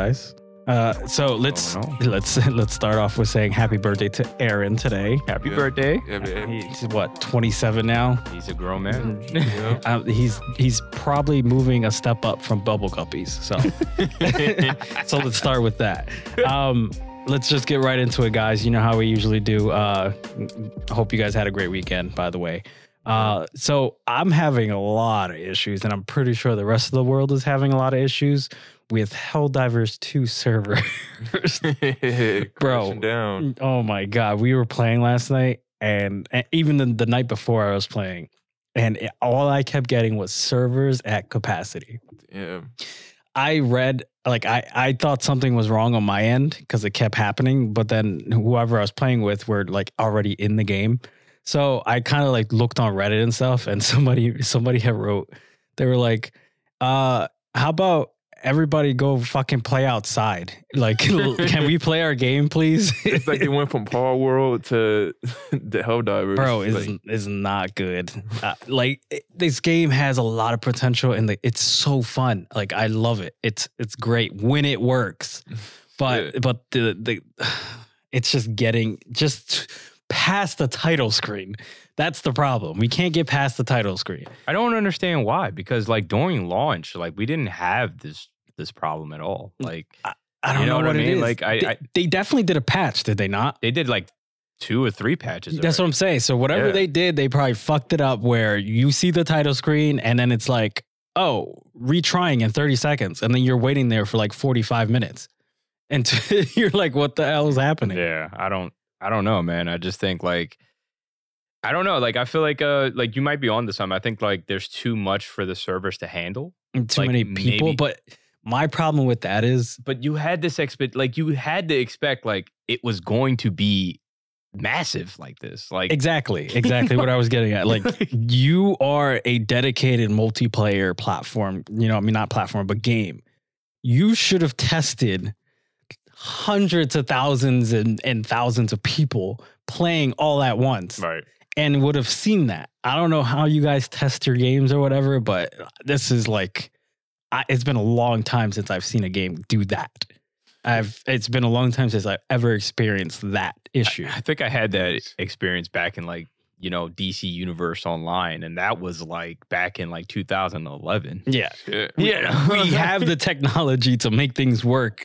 guys. So let's start off with saying happy birthday to Aaron today. Happy birthday. Yeah, man. He's what, 27 now? He's a grown man. He's probably moving a step up from Bubble Guppies. So so let's start with that. Let's just get right into it, guys. You know how we usually do. Hope you guys had a great weekend, by the way. So I'm having a lot of issues, and I'm pretty sure the rest of the world is having a lot of issues with Helldivers 2 servers. Bro, down. oh my God. We were playing last night, and even the night before I was playing, and all I kept getting was servers at capacity. Yeah. I read, like, I thought something was wrong on my end because it kept happening, but then whoever I was playing with were like already in the game. So I kind of like looked on Reddit and stuff, and somebody had wrote, they were like, how about everybody go fucking play outside? Like, can we play our game, please? It's like they went from Paul World to the Helldivers. Bro, like, is not good. This game has a lot of potential, and it's so fun. Like, I love it. It's great when it works, but the it's just getting past the title screen. That's the problem. We can't get past the title screen. I don't understand why, because like during launch, like we didn't have this problem at all. Like I don't know what it is. Like they definitely did a patch, did they not? they did like 2 or 3 patches. That's what I'm saying. So whatever they did, they probably fucked it up where you see the title screen and then it's like, oh, retrying in 30 seconds. And then you're waiting there for like 45 minutes. And you're like, what the hell is happening? Yeah, I don't know, man. I just think like, I don't know. Like, I feel like you might be on to something. I think like there's too much for the servers to handle. Too many people. Maybe. But my problem with that is, But you had this you had to expect like it was going to be massive like this. Like exactly what I was getting at. Like, you are a dedicated multiplayer platform, not platform, but game. You should have tested hundreds of thousands and thousands of people playing all at once. Right. And would have seen that. I don't know how you guys test your games or whatever, but this is like, it's been a long time since I've seen a game do that. It's been a long time since I've ever experienced that issue. I think I had that experience back in like, DC Universe Online, and that was like back in like 2011. Yeah. Yeah. We have the technology to make things work.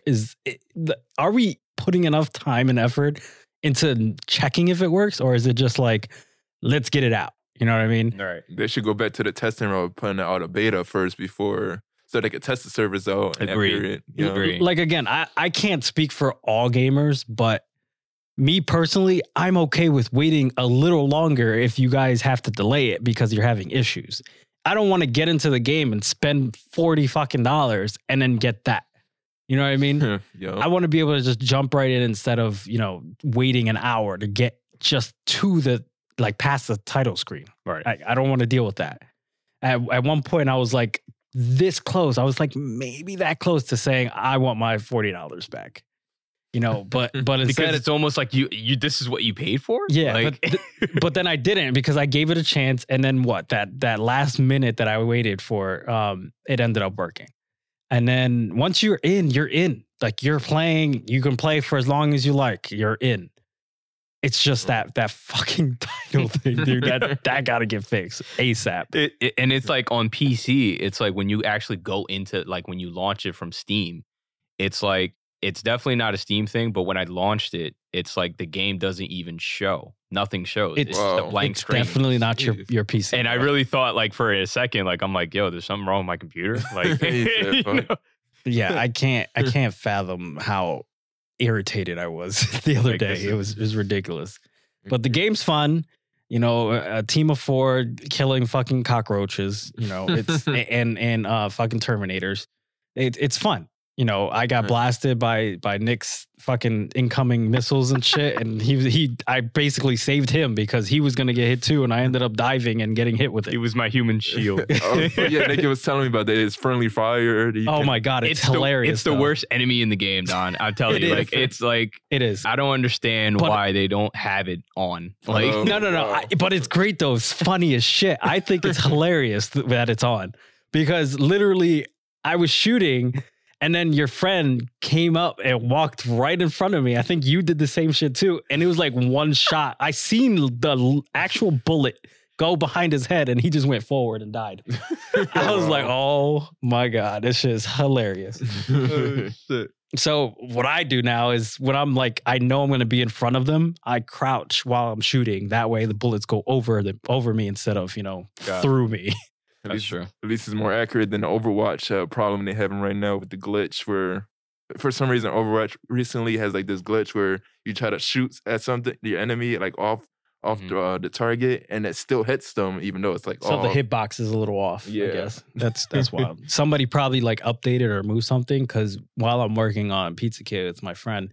Are we putting enough time and effort into checking if it works, or is it just like, let's get it out? You know what I mean? All right. They should go back to the testing route, putting out a beta first so they could test the servers out. in that Agree. period, you know? Agree. Like, again, I can't speak for all gamers, but me personally, I'm okay with waiting a little longer if you guys have to delay it because you're having issues. I don't want to get into the game and spend $40 fucking and then get that. You know what I mean? Yeah. I want to be able to just jump right in instead of, waiting an hour to get just to past the title screen. Right. I don't want to deal with that. At one point, I was like this close. I was like maybe that close to saying I want my $40 back. But instead Because it's almost like you this is what you paid for? yeah, Like, but then I didn't because I gave it a chance, and then that last minute that I waited for, it ended up working. And then once you're in. Like, you're playing, you can play for as long as you like. You're in. It's just that fucking title thing, dude. That got to get fixed ASAP. and it's like on PC, it's like when you actually go into, like when you launch it from Steam, it's like, it's definitely not a Steam thing, but when I launched it, it's like the game doesn't even show. Nothing shows. It's just a blank It's screen. definitely not your PC. And I really thought, like, for a second, like, I'm like, yo, there's something wrong with my computer. Like, Hey, fuck. Yeah, I can't fathom how irritated I was the other Like, day. this It was ridiculous. But the game's fun. A team of 4 killing fucking cockroaches. It's and fucking Terminators. It's fun. I got blasted by Nick's fucking incoming missiles and shit, and I basically saved him because he was gonna get hit too, and I ended up diving and getting hit with it. it was my human shield. Yeah, Nick was telling me about that. It's friendly fire. Oh my God, it's hilarious. It's the worst enemy in the game, Don. I'll tell you. Like, it's like, It is. I don't understand why they don't have it on. Like, No. But it's great though. It's funny as shit. I think it's hilarious that it's on because literally I was shooting And then your friend came up and walked right in front of me. I think you did the same shit too. And it was like one shot. I seen the actual bullet go behind his head and he just went forward and died. I was like, oh my God, this shit is hilarious. Oh, shit. So what I do now is when I'm like, I know I'm going to be in front of them, I crouch while I'm shooting. That way the bullets go over me instead of, through me. That's true. At least it's more accurate than the Overwatch problem they're having right now with the glitch where for some reason Overwatch recently has like this glitch where you try to shoot at something, your enemy, like off the target, and it still hits them even though it's like So the hitbox is a little off. Yeah. I guess that's wild. Somebody probably like updated or moved something because while I'm working on Pizza Kid with my friend,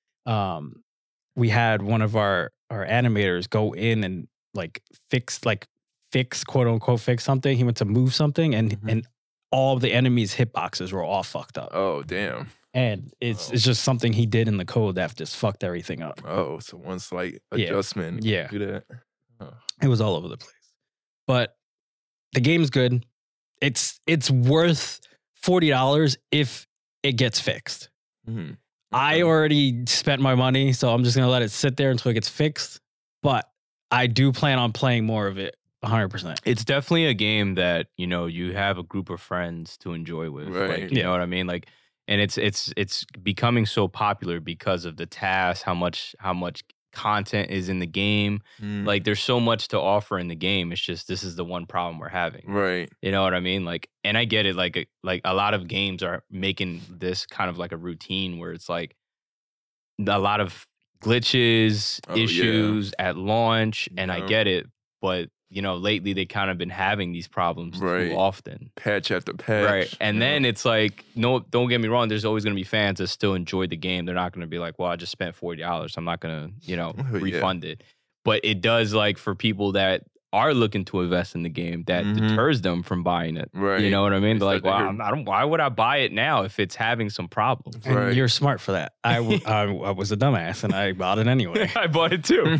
we had one of our animators go in and fix quote unquote fix something. He went to move something and all of the enemies' hitboxes were all fucked up. Oh damn. And it's just something he did in the code that just fucked everything up. Oh, so one slight Yeah. adjustment. Yeah. Do that. Oh. It was all over the place. But the game's good. It's worth $40 if it gets fixed. Mhm. I already spent my money, so I'm just gonna let it sit there until it gets fixed. But I do plan on playing more of it 100%. It's definitely a game that, you have a group of friends to enjoy with. Right. Like, you know what I mean? Like, and it's becoming so popular because of the tasks, how much content is in the game. Mm. Like, there's so much to offer in the game. It's just this is the one problem we're having. Right. You know what I mean? Like, and I get it. Like a lot of games are making this kind of like a routine where it's like a lot of glitches, Oh, yeah. issues at launch, and I Yeah. get it. But lately they kind of been having these problems Right. too often. Patch after patch. Right. And then it's like, no, don't get me wrong. There's always going to be fans that still enjoy the game. They're not going to be like, well, I just spent $40. I'm not going to, Yeah. refund it. But it does, like, for people that are looking to invest in the game, that Mhm. deters them from buying it. Right. You know what I mean? It's They're like, like well, why would I buy it now if it's having some problems? And Right. you're smart for that. I was a dumbass and I bought it anyway. I bought it too.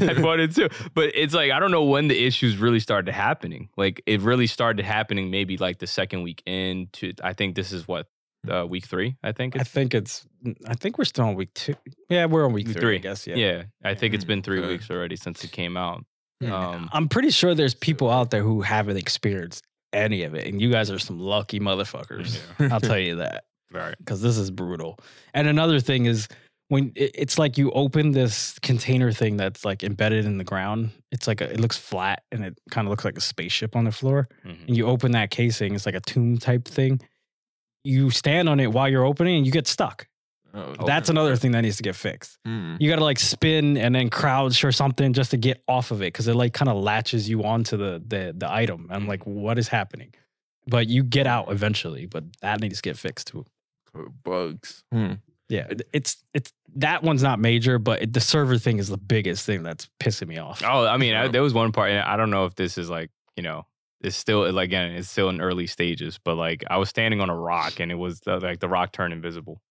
But it's like, I don't know when the issues really started happening. Like, it really started happening maybe like the second week into, I think this is what, week 3, I think I it's. think we're still on week 2. Yeah, we're on week Week 3, three. I guess. Yeah. Yeah, I think it's been 3 Okay. weeks already since it came out. I'm pretty sure there's people out there who haven't experienced any of it, and you guys are some lucky motherfuckers. I'll tell you that, Right. because this is brutal. And another thing is when it's like you open this container thing that's like embedded in the ground. It's like it looks flat and it kind of looks like a spaceship on the floor. Mhm. And you open that casing, it's like a tomb type thing. You stand on it while you're opening, and you get stuck. Oh, That's another thing that needs to get fixed. Mm. You got to like spin and then crouch or something just to get off of it because it like kind of latches you onto the item. I'm like, what is happening? But you get out eventually, but that needs to get fixed too. Bugs. Yeah, it's that one's not major, but the server thing is the biggest thing that's pissing me off. Oh, I mean, Yeah. there was one part, and I don't know if this is like, it's still, like, again, it's still in early stages, but like I was standing on a rock and it was like the rock turned invisible.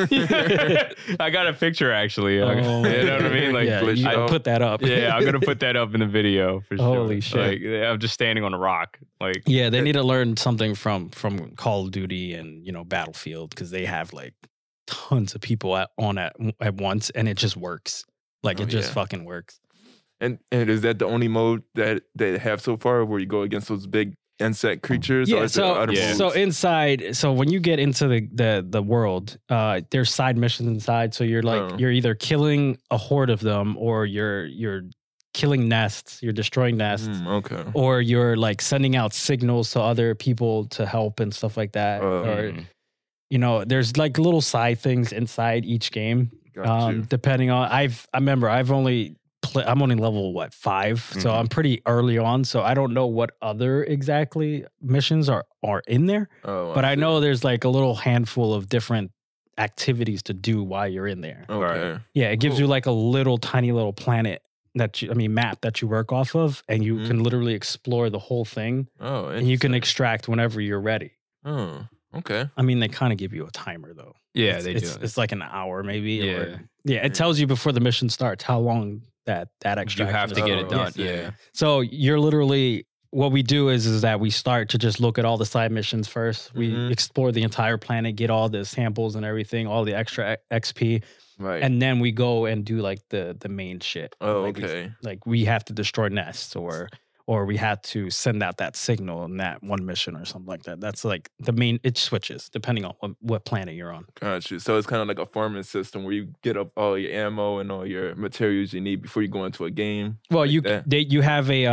I got a picture actually. You know what I mean? Like, yeah, glitched you out. put that up. yeah, I'm gonna put that up in the video for sure. Holy shit. Like, I'm just standing on a rock. Like, Yeah, they need to learn something from Call of Duty and Battlefield because they have like tons of people at once, and it just works. Like Oh, it just yeah. fucking works. And is that the only mode that they have so far where you go against those big insect creatures? or Yeah, is there other modes? so inside, so when you get into the world, there's side missions inside. So you're like Oh. you're either killing a horde of them, or you're killing nests, you're destroying nests, Okay. or you're like sending out signals to other people to help and stuff like that. Or there's like little side things inside each game. Got you. Depending on I remember I'm only level 5, so Mhm. I'm pretty early on, so I don't know what other exactly missions are in there, Oh, but I see. know there's like a little handful of different activities to do while you're in there. Okay. Yeah, it gives Cool. you like a tiny little planet map that you work off of, and you Mhm. can literally explore the whole thing, Oh, and you can interesting. extract whenever you're ready. Oh, okay. I mean, they kind of give you a timer though. yeah, It's- they it's, do. It's like an hour maybe. Yeah. Yeah, it tells you before the mission starts how long that extraction You have is to get for. it done. Yeah. Yeah. So you're literally what we do is that we start to just look at all the side missions first. We Mhm. explore the entire planet, get all the samples and everything, all the extra XP, Right. and then we go and do like the main shit. oh, Like, okay. we have to destroy nests, or we had to send out that signal in that one mission or something like that. That's like the main. It switches depending on what planet you're on. Got you. So it's kind of like a farming system where you get up all your ammo and all your materials you need before you go into a game. Well, like you that. you have a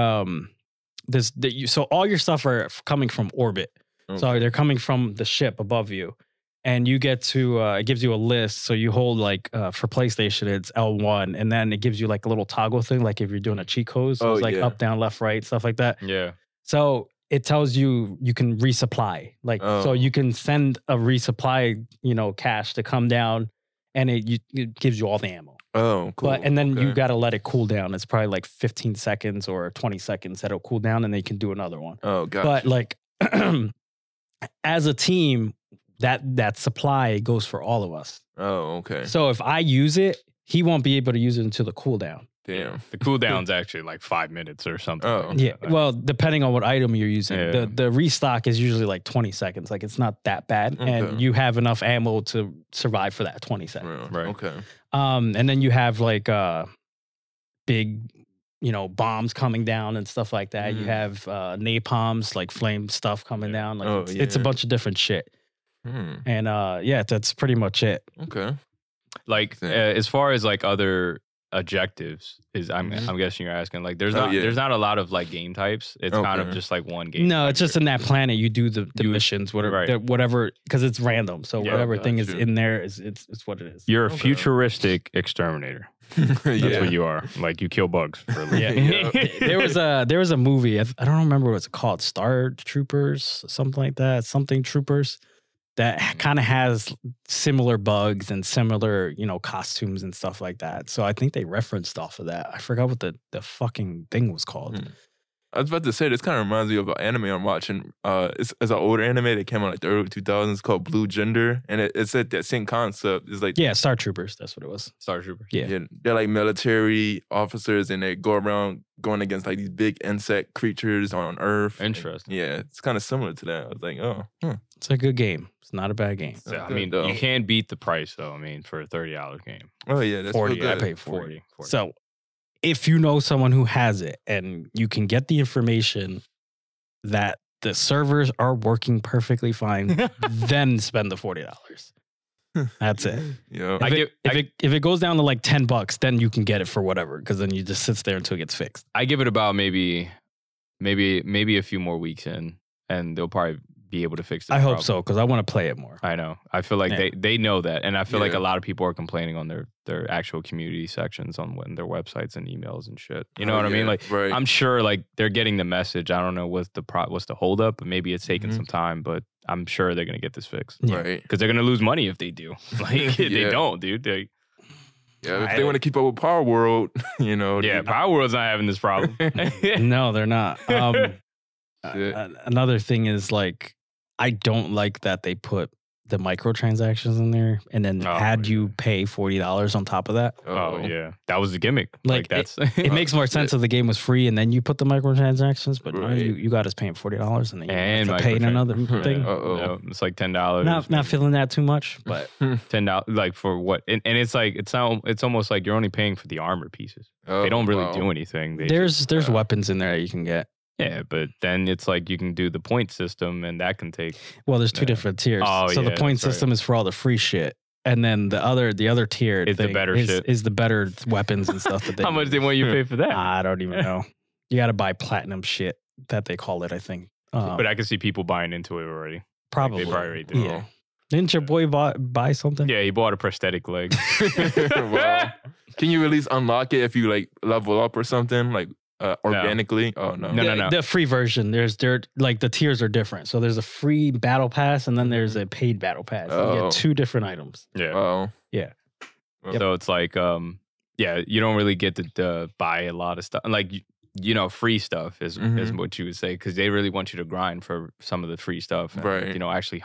so all your stuff are coming from orbit. So Okay. they're coming from the ship above you, and you get to it gives you a list. So you hold like for PlayStation it's L1, and then it gives you like a little toggle thing, like if you're doing a cheat code. So Oh, it's like yeah. up, down, left, right, stuff like that. Yeah. So it tells you can resupply, like so Oh. you can send a resupply, cache to come down, and it gives you all the ammo. Oh, cool. But and then you Okay. got to let it cool down. It's probably like 15 seconds or 20 seconds that it'll cool down, and they can do another one. Oh, got But you. like as a team, that supply goes for all of us. Oh, okay. So if I use it, he won't be able to use it until the cooldown. Damn. The cooldown's actually like 5 minutes or something. Oh. like Yeah. that. Well, depending on what item you're using, Yeah. the restock is usually like 20 seconds. Like it's not that bad, Okay. and you have enough ammo to survive for that 20 seconds. Real. Right. Okay. And then you have like big, bombs coming down and stuff like that. You Mm. have napalms, like flame stuff coming Yeah. down. Like Oh, it's a yeah. bunch of different shit. Hmm. And that's pretty much it. Okay. Like Yeah. as far as like other objectives I'm Mhm. guessing you're asking, like there's Oh, not yeah. there's not a lot of like game types. It's kind of Okay. just like one game. No, it's just in that planet you do the You- missions, whatever, right. whatever, because it's random. So Yeah, whatever thing is gotcha. in there it's what it is. You're a Okay. futuristic exterminator. That's yeah. what you are. Like you kill bugs for a Yeah. living. there was a movie. I don't remember what it's called. Star Troopers, something like that. Something Troopers that kind of has similar bugs and similar, costumes and stuff like that. So I think they referenced off of that. I forgot what the fucking thing was called. Hmm. I was about to say this kind of reminds me of an anime I'm watching. It's an older anime that came out like the early 2000s called Blue Gender, and it's like that same concept. It's like Yeah, Star Troopers. That's what it was. Star Trooper. Yeah. they're like military officers, and they go around going against like these big insect creatures on Earth. Interesting. Yeah, it's kind of similar to that. I was like, oh, It's a good game. It's not a bad game. So, I good mean, though. you can't beat the price though. I mean, for a $30 game. oh yeah, that's 40. real I good. paid 40. 40. So if you know someone who has it and you can get the information that the servers are working perfectly fine, then spend the $40. That's it. Yeah. If it goes down to like $10, then you can get it for whatever, because then you just sits there until it gets fixed. I give it about maybe a few more weeks in, and they'll probably be able to fix it. I hope so, because I want to play it more. I know. I feel like Yeah. they know that, and I feel like Yeah. a lot of people are complaining on their actual community sections on their websites and emails and shit. You know Oh, what I mean? yeah, Like right. I'm sure like they're getting the message. I don't know what's the holdup, but maybe it's taking Mhm. some time. But I'm sure they're gonna get this fixed Yeah. Right. because they're gonna lose money if they do. Like if they Yeah. don't, dude. Yeah, if they want to keep up with Power World, Yeah, they- Power World's not having this problem. No, they're not. Yeah. Another thing is like, I don't like that they put the microtransactions in there and then Oh, had you yeah. pay $40 on top of that. Oh yeah, that was the gimmick. Like, that's It makes more sense if the game was free and then you put the microtransactions, but no, Right. you got us paying $40 and then you And have to pay microtran- another thing. Uh-oh. It's like $10. Not feeling that too much, but $10 like for what? And it's like it's almost like you're only paying for the armor pieces. They don't really do anything. They there's just, weapons in there that you can get. yeah, but then it's like you can do the point system, and that can take. Well, there's two Yeah. different tiers. Oh, so the yeah, point that's right. system is for all the free shit. And then the other tier Is the thing better shit. is the better weapons and stuff that they How much they want you to pay for that? I don't even know. You got to buy platinum shit that they call it, I think. But I can see people buying into it already. probably. They probably already do. Yeah. Didn't your boy buy something? Yeah, he bought a prosthetic leg. Wow. Can you at least unlock it if you like level up or something like organically? Oh no. No. The free version. They're like the tiers are different. So there's a free battle pass and then there's a paid battle pass. You Oh. get two different items. Yeah. Oh. So it's like, yeah, you don't really get to buy a lot of stuff. Like, free stuff is Mhm. what you would say, because they really want you to grind for some of the free stuff. And, Right. actually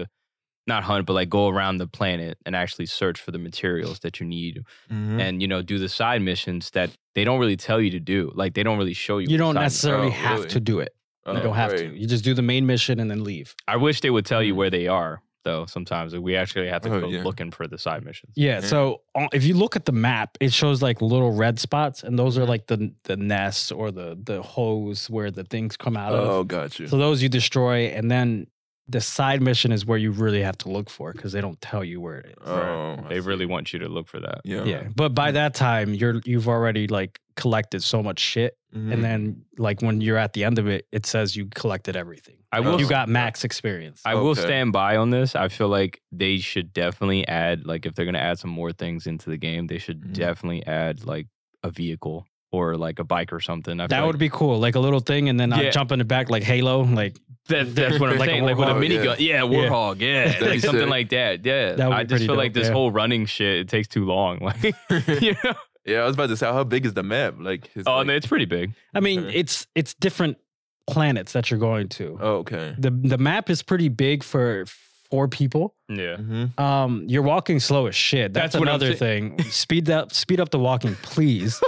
not hunt, but like go around the planet and actually search for the materials that you need Mhm. and, do the side missions that they don't really tell you to do. Like, they don't really show you. You what don't side necessarily Oh, have really? to do it. You don't have to. You just do the main mission and then leave. I wish they would tell you where they are, though. Sometimes we actually have to go yeah. looking for the side missions. Yeah. So if you look at the map, it shows like little red spots, and those are like the nests or the hose where the things come out of. Oh, got you. So those you destroy, and then the side mission is where you really have to look for because they don't tell you where it is. Oh, I They really see. want you to look for that. Yeah. Yeah. But by that time, you've already like collected so much shit. Mhm. And then like when you're at the end of it, it says you collected everything. I will. You got max experience. I will Okay. stand by on this. I feel like they should definitely add, like, if they're gonna add some more things into the game, they should Mhm. definitely add like a vehicle or like a bike or something. I That feel would be cool. Like a little thing, and then I Yeah. jump in the back like Halo. Like that's what I'm Like a saying. Like with a Warthog, minigun. Yeah, Warthog. Yeah, That'd like be something sick. like that. Yeah, That would I be just pretty feel like dope, this yeah. whole running shit, it takes too long. Like, you know? Yeah, I was about to say, how big is the map? Like, Oh, and it's pretty big. I mean, Okay. it's different planets that you're going to. oh, okay. The map is pretty big for 4 people. Yeah. Mm-hmm. You're walking slow as shit. That's That's what I'm another thing. Speed up the walking, please.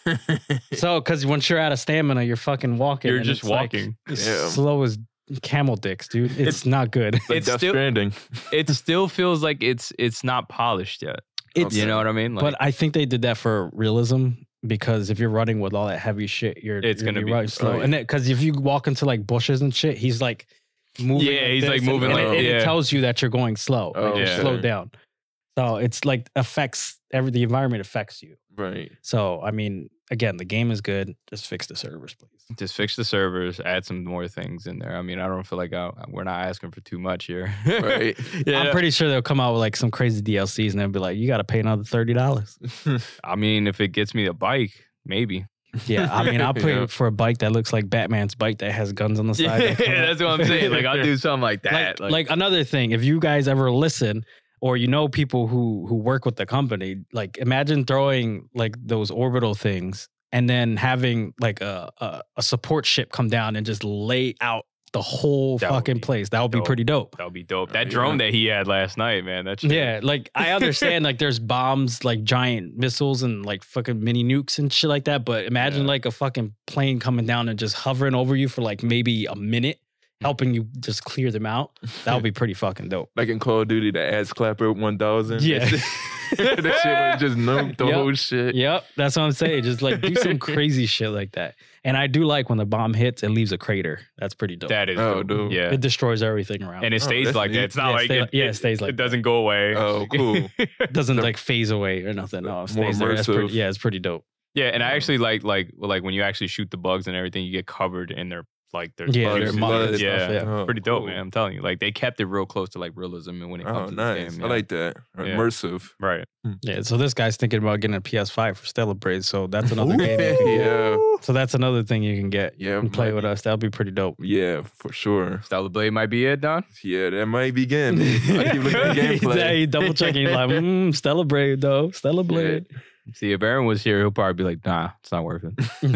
So, because once you're out of stamina, you're fucking walking. You're and just it's like walking. Yeah. slow as camel dicks, dude. It's not good. Like It's Death still- Stranding. It still feels like it's not polished yet. It's You know what I mean? Like, but I think they did that for realism because if you're running with all that heavy shit, It's you're gonna be- running slow. oh, yeah. And because if you walk into like bushes and shit, he's like moving. Yeah, he's, this like, and- moving and, like- it, yeah. it tells you that you're going slow. Oh, Like, you're yeah. slowed down. So it's like affects the environment affects you. Right. So I mean, again, the game is good. Just fix the servers, please. just fix the servers, add some more things in there. I mean, I don't feel like we're not asking for too much here. Right. Yeah. I'm pretty sure they'll come out with like some crazy DLCs and they'll be like, you got to pay another $30. I mean, if it gets me a bike, maybe. Yeah, I mean, I'll pay Yeah. for a bike that looks like Batman's bike that has guns on the side. Yeah, that come out. that's what I'm saying. Like, I'll do something like that. Like another thing, if you guys ever listen or you know people who work with the company, like imagine throwing like those orbital things and then having like a support ship come down and just lay out the whole That would fucking be place. That would be dope. pretty dope. that would be dope. That Yeah. drone that he had last night, man. That's Yeah, like I understand like there's bombs, like giant missiles and like fucking mini nukes and shit like that. But imagine Yeah. like a fucking plane coming down and just hovering over you for like maybe a minute, helping you just clear them out. That would be pretty fucking dope. Like in Call of Duty, the ass clapper 1000. Yeah. That shit would just nuke the Yep. whole shit. Yep, that's what I'm saying. Just like do some crazy shit like that. And I do like when the bomb hits, it leaves a crater. That's pretty dope. That is Oh, dope. dope. Yeah. It destroys everything around. And it Oh, stays that's like that. neat. It's not Yeah, like stay- yeah, it stays like it doesn't go away. Oh, cool. it doesn't like phase away or nothing. No, it More stays there. That's pretty, immersive. yeah, it's pretty dope. Yeah, and I actually like when you actually shoot the bugs and everything, you get covered in their Yeah, bugs their and mud and blood. stuff, yeah, yeah. Oh, pretty dope, cool. man. I'm telling you, like they kept it real close to like realism, and when it Oh, comes to nice. this game, I like that. Yeah. Immersive. right. Yeah, so this guy's thinking about getting a PS5 for Stellar Blade. So that's another game. You can get. Yeah. So that's another thing you can get Yeah. and play might with be- us. That'll be pretty dope. Yeah, for sure. Stellar Blade might be it, Don. Yeah, that might begin. I keep looking at gameplay. He double checking. He's like, Stellar Blade though. Stellar Blade. See, if Aaron was here, he'll probably be like, "Nah, it's not worth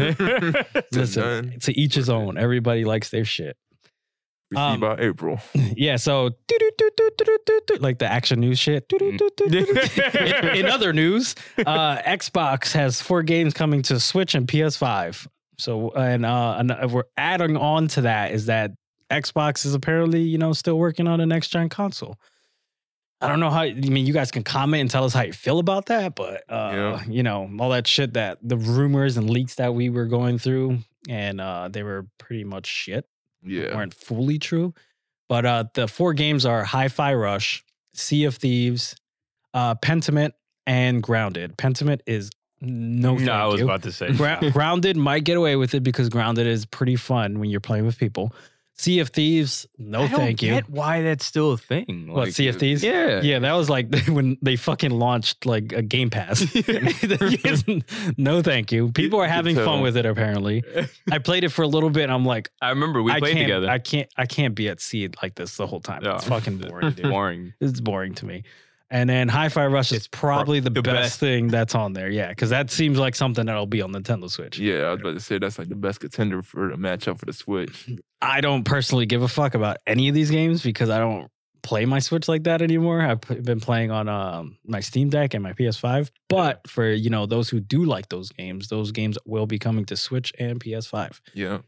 it." Listen, done. to each his own. Everybody likes their shit. We see by April. Yeah, so like the action news shit. In other news, Xbox has 4 games coming to Switch and PS5. So and we're adding on to that is that Xbox is apparently still working on a next gen console. I don't know how. I mean, you guys can comment and tell us how you feel about that, but Yeah. all that shit that the rumors and leaks that we were going through, and they were pretty much shit. Yeah. Weren't fully true. But the 4 games are Hi-Fi Rush, Sea of Thieves, Pentiment, and Grounded. Pentiment is no thank No, I was you. about to say. Grounded might get away with it because Grounded is pretty fun when you're playing with people. Sea of Thieves, no I don't thank you. get why that's still a thing. What, Like, Sea of Thieves? Yeah. Yeah, that was like when they fucking launched like a Game Pass. No, thank you. People are having fun tell. with it. Apparently, I played it for a little bit. And I'm like, I remember we played together. I can't be at sea like this the whole time. No. It's fucking boring, dude. Boring. It's boring to me. And then Hi-Fi Rush is It's probably the the best best. thing that's on there. Yeah, because that seems like something that'll be on Nintendo Switch. Yeah, I was about to say that's like the best contender for the matchup for the Switch. I don't personally give a fuck about any of these games because I don't play my Switch like that anymore. I've been playing on my Steam Deck and my PS5. But for those who do like those games will be coming to Switch and PS5. Yeah.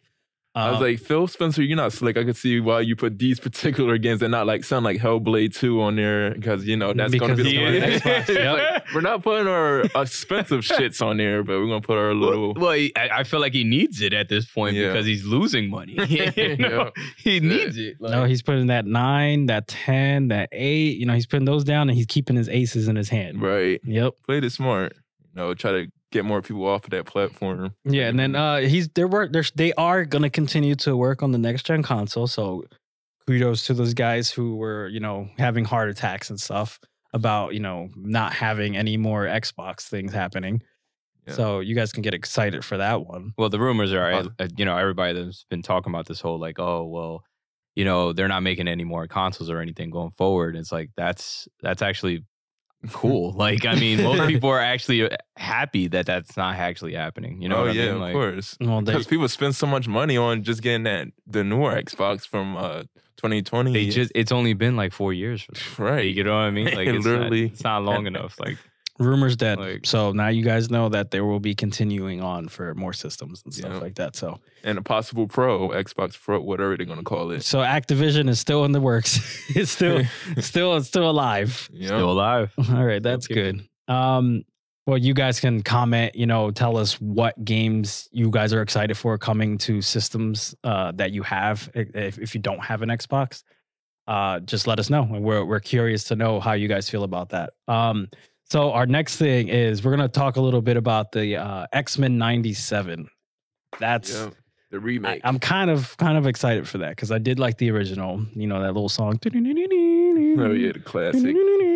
I was like, Phil Spencer, you're not slick. I could see why you put these particular games and not like sound like Hellblade 2 on there because that's going to be the one. Xbox. Yep. We're not putting our expensive shits on there, but we're going to put our little. Well, I feel like he needs it at this point because he's losing money. He needs it. No, he's putting that 9, that 10, that 8. He's putting those down and he's keeping his aces in his hand. Right. Yep. Played it smart. Try to get more people off of that platform. Yeah, and then they are gonna continue to work on the next gen console. So kudos to those guys who were having heart attacks and stuff about not having any more Xbox things happening. Yeah. So you guys can get excited for that one. Well, the rumors are everybody that's been talking about this whole like, oh well, they're not making any more consoles or anything going forward. It's like that's actually cool. Like, I mean, most people are actually happy that that's not actually happening. You know what I mean? Of course. Because people spend so much money on just getting the newer Xbox from 2020. It's only been like 4 years. Right. You know what I mean? Like, it's not long enough. Like, rumors that so now you guys know that there will be continuing on for more systems and stuff like that. So and a possible Xbox Pro, whatever they're gonna call it. So Activision is still in the works. It's still alive. Yep. Still alive. All right, that's good. Well, you guys can comment. Tell us what games you guys are excited for coming to systems that you have. If you don't have an Xbox, just let us know. We're curious to know how you guys feel about that. So our next thing is we're going to talk a little bit about the X-Men 97. That's the remake. I'm kind of excited for that because I did like the original, that little song. Oh yeah, the classic.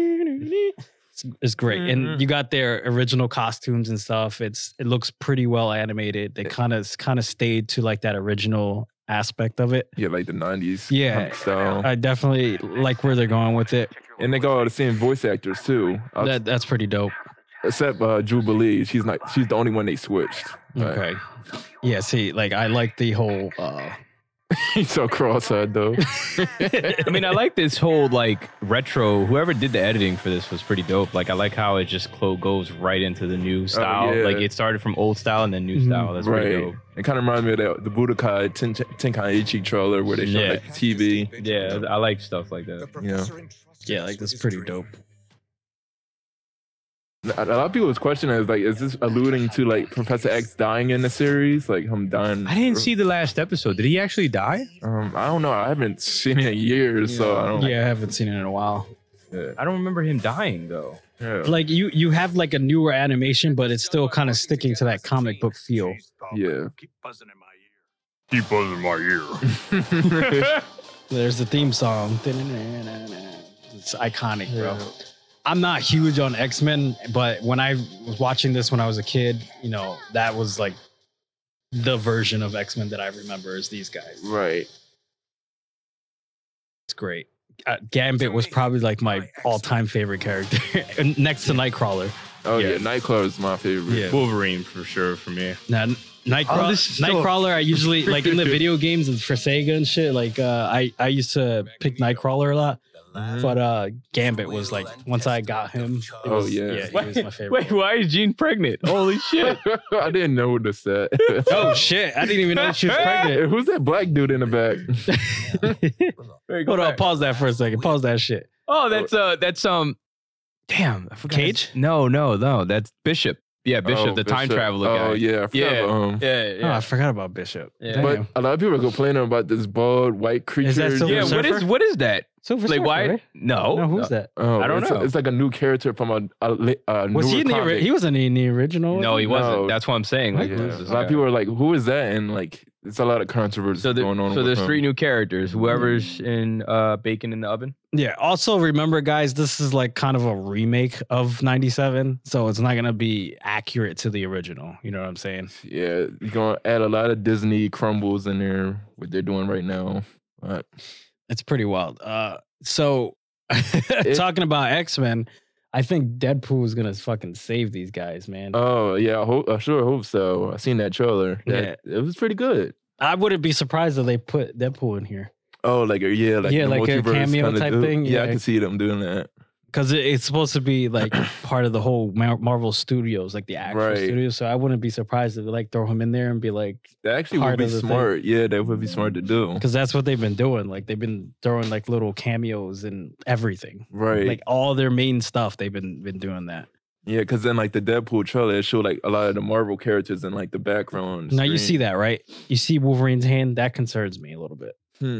It's great. And you got their original costumes and stuff. It looks pretty well animated. They kind of stayed to like that original aspect of it. Yeah, like the 90s. Yeah. Style. I definitely like where they're going with it. And they got all the same voice actors too. That's pretty dope. Except Jubilee. She's the only one they switched. Okay. Yeah, see, like I like the whole he's so cross-eyed though. I mean, I like this whole like retro. Whoever did the editing for this was pretty dope. Like, I like how it just goes right into the new style. Like, it started from old style and then new style. That's pretty dope. It kind of reminds me of the Budokai Tenkaichi trailer where they show like the TV. Yeah, I like stuff like that. Yeah, like that's pretty dope. A lot of people's question is like, is this alluding to like Professor X dying in the series? Like him dying? I didn't see the last episode. Did he actually die? I don't know. I haven't seen it in years, so I don't. Yeah, I haven't seen it in a while. Yeah. I don't remember him dying though. Yeah. Like you have like a newer animation, but it's still kind of sticking to that comic book feel. Yeah. Keep buzzing in my ear. Keep buzzing in my ear. There's the theme song. It's iconic, bro. I'm not huge on X-Men, but when I was watching this when I was a kid, that was like the version of X-Men that I remember is these guys. Right. It's great. Gambit was probably like my all-time favorite character next to Nightcrawler. Oh yeah, Nightcrawler is my favorite. Yeah. Wolverine for sure for me. Now, Nightcrawler, I usually like in the video games and for Sega and shit. Like I used to pick Nightcrawler a lot. But Gambit was like once I got him. He was my favorite. Wait, why is Jean pregnant? Holy shit! I didn't know this that. Oh shit! I didn't even know she was pregnant. Who's that black dude in the back? Hold on, pause that for a second. Pause that shit. Oh, that's damn, I forgot. Cage? No, that's Bishop. Yeah, Bishop, the time traveler guy. Oh yeah, I forgot about him. Yeah. Oh, I forgot about Bishop. Yeah. But a lot of people are complaining about this bald white creature. Is that Silver Yeah, Surfer? what is that? Silver Like Surfer, why? right? No, Who's that? Oh, I don't know. It's like a new character from a Was he in the? comic. He wasn't in the original. No, he No. wasn't. That's what I'm saying. Like, Yeah. who's A this lot of guy? people are like, "Who is that?" And like, it's a lot of controversy going on. So with there's him. 3 new characters. Whoever's in bacon in the oven. Yeah. Also, remember, guys, this is like kind of a remake of '97, so it's not gonna be accurate to the original. You know what I'm saying? Yeah, you're gonna add a lot of Disney crumbles in there. What they're doing right now. But It's pretty wild. So talking about X-Men, I think Deadpool is gonna fucking save these guys, man. oh yeah, I sure hope so. I seen that trailer. It was pretty good. I wouldn't be surprised if they put Deadpool in here. Oh, like the like a multiverse cameo kinda type do- thing? Yeah, I Yeah. can see them doing that. because it's supposed to be like part of the whole Marvel Studios, like the actual Right. studio. So I wouldn't be surprised if they like throw him in there and be like, That actually part would of be the thing. smart. Yeah, that would be smart to do. because that's what they've been doing. Like they've been throwing like little cameos and everything. Right. Like all their main stuff, they've been doing that. Yeah, because then like the Deadpool trailer, it showed like a lot of the Marvel characters in like the background. Now you see that, right? You see Wolverine's hand. That concerns me a little bit.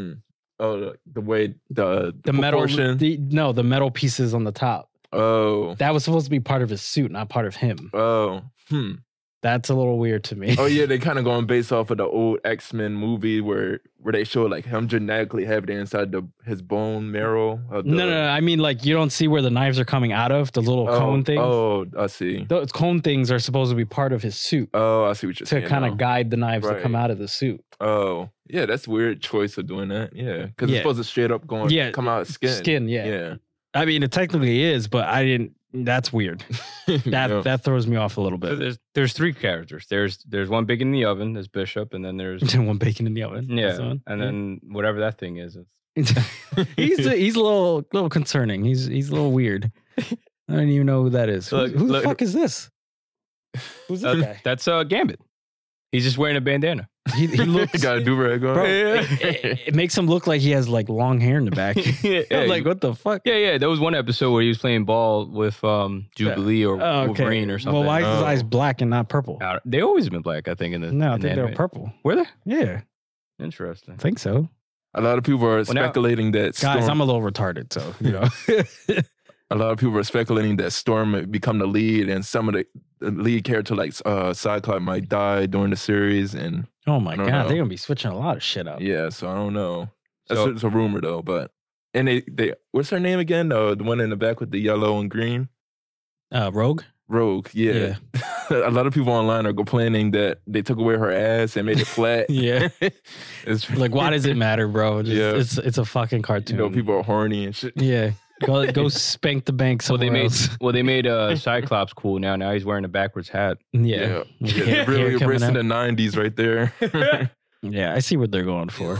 Oh, the way the metal, proportion. the metal pieces on the top. Oh. That was supposed to be part of his suit, not part of him. Oh. That's a little weird to me. Oh yeah, they kind of going based off of the old X-Men movie where they show like him genetically have it inside his bone marrow. Of the, No. I mean, like you don't see where the knives are coming out of the little cone things. Oh, I see. Those cone things are supposed to be part of his suit Oh, I see what you're to saying. kind now. of guide the knives to come Right. out of the suit. Oh, yeah, that's a weird choice of doing that. Yeah, because Yeah. it's supposed to straight up come out of skin. Skin, yeah. Yeah. I mean, it technically is, but I didn't. That's weird. Yeah. That throws me off a little So bit. there's 3 characters. There's one big in the oven. There's Bishop, and then there's One bacon in the oven. That's yeah, the one. and then whatever that thing is. he's a little concerning. He's a little weird. I don't even know who that is. Look, who the look. fuck is this? Who's this guy? That's Gambit. He's just wearing a bandana. He looks. got a do-rag on. Bro, it makes him look like he has like long hair in the back. I'm like, what the fuck? Yeah. There was one episode where he was playing ball with Jubilee or Oh, Wolverine or something. Well, why is his Oh. eyes black and not purple? They always been black, I think. In the No, I in the think they're anime. purple. Were they? Yeah, Interesting. I think so. A lot of people are now- speculating that Guys, Storm, I'm a little retarded, so you know. a lot of people are speculating that Storm might become the lead, and some of the lead character like Cyclops might die during the series, and Oh my I god, don't know. they're gonna be switching a lot of shit up. yeah, so I don't know. That's So- it's a rumor though, but and they what's her name again? The one in the back with the yellow and green. Rogue. Rogue, yeah. A lot of people online are complaining that they took away her ass and made it flat. Yeah. It's Like, why does it matter, bro? Just, Yeah. it's a fucking cartoon. you know people are horny and shit. Yeah, go spank the bank Well, somewhere else. they made Cyclops cool now. Now he's wearing a backwards hat. Yeah, Yeah, Hair they're really coming embracing out. the '90s right there. Yeah, I see what they're going for.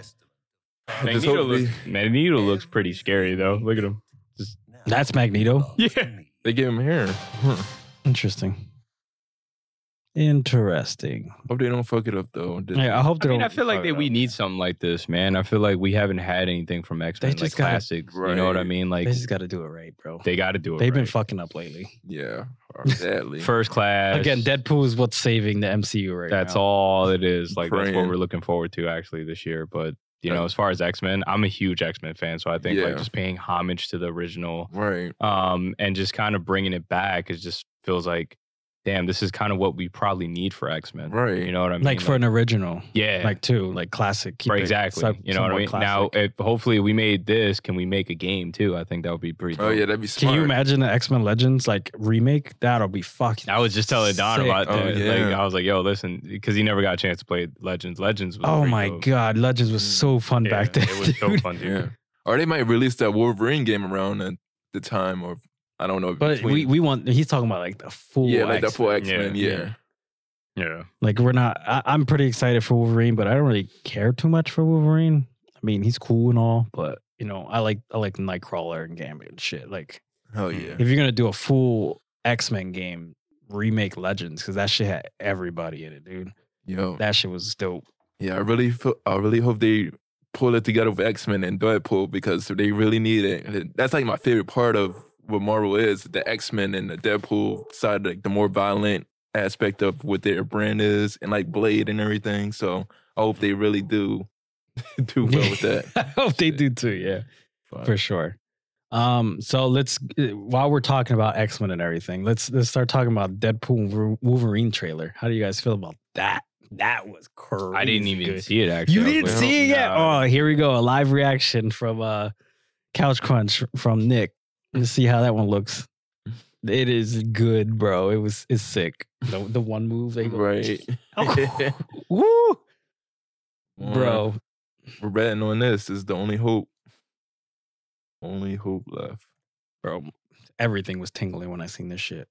Just hope Magneto looks pretty scary though. Look at him. That's Magneto. Yeah. they give him hair. Interesting. Interesting. Hope they don't fuck it up though. Yeah, I hope they I mean, don't I feel like fuck it up. we need something like this, man. I feel like we haven't had anything from X-Men, They like just gotta- classics. You know what I Right. mean? Like They just got to do it right, bro. they got to do it. They've been right. fucking up lately. Yeah, sadly. First class. Again, Deadpool is what's saving the MCU right That's now. all it is. Like that's what Praying. we're looking forward to actually this year. But you know, as far as X-Men, I'm a huge X-Men fan, so I think like Yeah. just paying homage to the original, Right. and just kind of bringing it back, it just feels like, damn, this is kind of what we probably need for X-Men. Right. You know what I mean? Like for an original, yeah. like too, like classic. Keep Right, it exactly. You know what I mean? somewhat Now, classic. if hopefully we made this, can we make a game too? I think that would be pretty. Oh dope. yeah, that'd be smart. Can you imagine the X-Men Legends like remake? That'll be fucking. I was just telling Don sick. about Oh, that. yeah. Like, I was like, "Yo, listen," because he never got a chance to play Legends. Legends was Oh pretty my dope. god, Legends was so fun Yeah, back then. It was so dude. fun, dude. Yeah. Or they might release that Wolverine game around at the time, or I don't know. But between- we want. He's talking about like the full. yeah, like the full X-Men. X-Men. Yeah. Yeah. Yeah. Like we're not. I'm pretty excited for Wolverine, but I don't really care too much for Wolverine. I mean, he's cool and all, but you know, I like Nightcrawler and Gambit and shit. Like, Hell yeah. if you're gonna do a full X-Men game, remake Legends because that shit had everybody in it, dude. Yo. That shit was dope. Yeah, I really hope they pull it together with X-Men and Deadpool because they really need it. That's like my favorite part of what Marvel is, the X-Men and the Deadpool side, like the more violent aspect of what their brand is, and like Blade and everything. So I hope they really do well with that. I hope they do too. Yeah, But- for sure. So let's while we're talking about X-Men and everything, let's start talking about Deadpool Wolverine trailer. How do you guys feel about that? That was crazy. I didn't even good. see it actually. You I was didn't like, see it yet? nah. Oh, here we go. A live reaction from Couch Crunch from Nick. Let's see how that one looks. It is good, bro. It's sick. The one move they go, Right. Oh, woo, Bro. bro. We're betting on this. This is the only hope. Only hope left. Bro, everything was tingling when I seen this shit.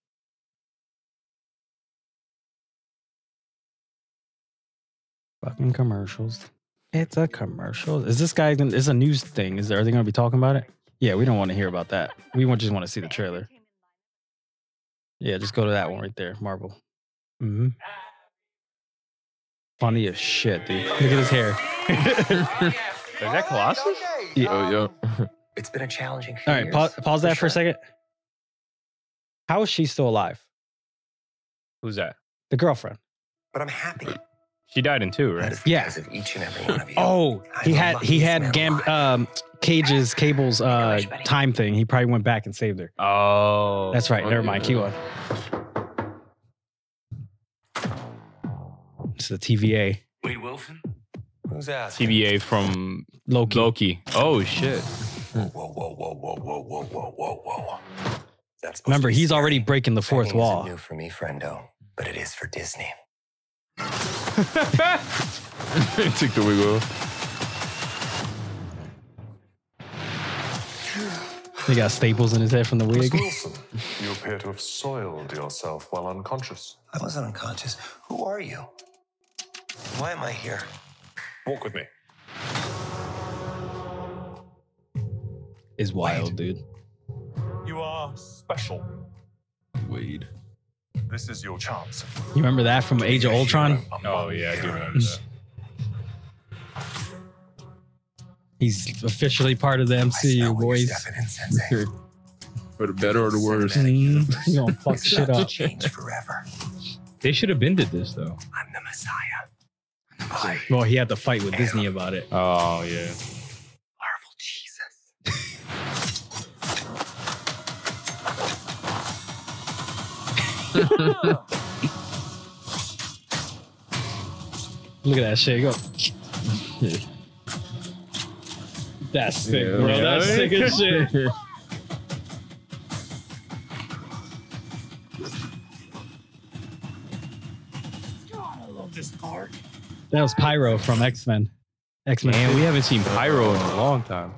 Fucking commercials. It's a commercial. Is this guy gonna? It's a news thing. Are they gonna be talking about it? Yeah, we don't want to hear about that. We just want to see the trailer. Yeah, just go to that one right there, Marvel. Mm-hmm. Funny as shit, dude. Look at his hair. Is that Colossus? Yeah. Oh, yeah. It's been a challenging few All right, years. pause that for a second. How is she still alive? Who's that? The girlfriend. But I'm happy. She died in 2, That right? is Yeah. because of each and every one of you. Oh, he I'm the had luckiest man alive. Cable's time thing. He probably went back and saved her. Oh. That's right. Oh, Never mind. yeah. Keep on. It's the TVA. Wade Wilson? Who's that? TVA from Loki. Loki. Oh, shit. Whoa, whoa, whoa, whoa, whoa, whoa, whoa, whoa, whoa, whoa. That's supposed to Remember, be he's scary. already breaking the fourth Hacking isn't wall. new for me, friendo, but it is for Disney. Took the wig off. He got staples in his head from the Miss wig. Wilson, you appear to have soiled yourself while unconscious. I wasn't unconscious. Who are you? Why am I here? Walk with me. Is wild, dude. You are special. Wade. This is your chance. You remember that from Age of Ultron? Oh, yeah, I do remember that. He's officially part of the I smell MCU, what you're boys. stepping in, Sensei. For the better or the worse. You gonna fuck It's shit about up. to change forever. They should have been did this, though. I'm the Messiah. I, Well, he had to fight with Disney about it. Oh, yeah. Marvel Jesus. Look at that shit. Go. That's sick, Yeah. bro. That's sick as shit. That was Pyro from X-Men. X-Men. Man, we haven't seen Pyro in a long time.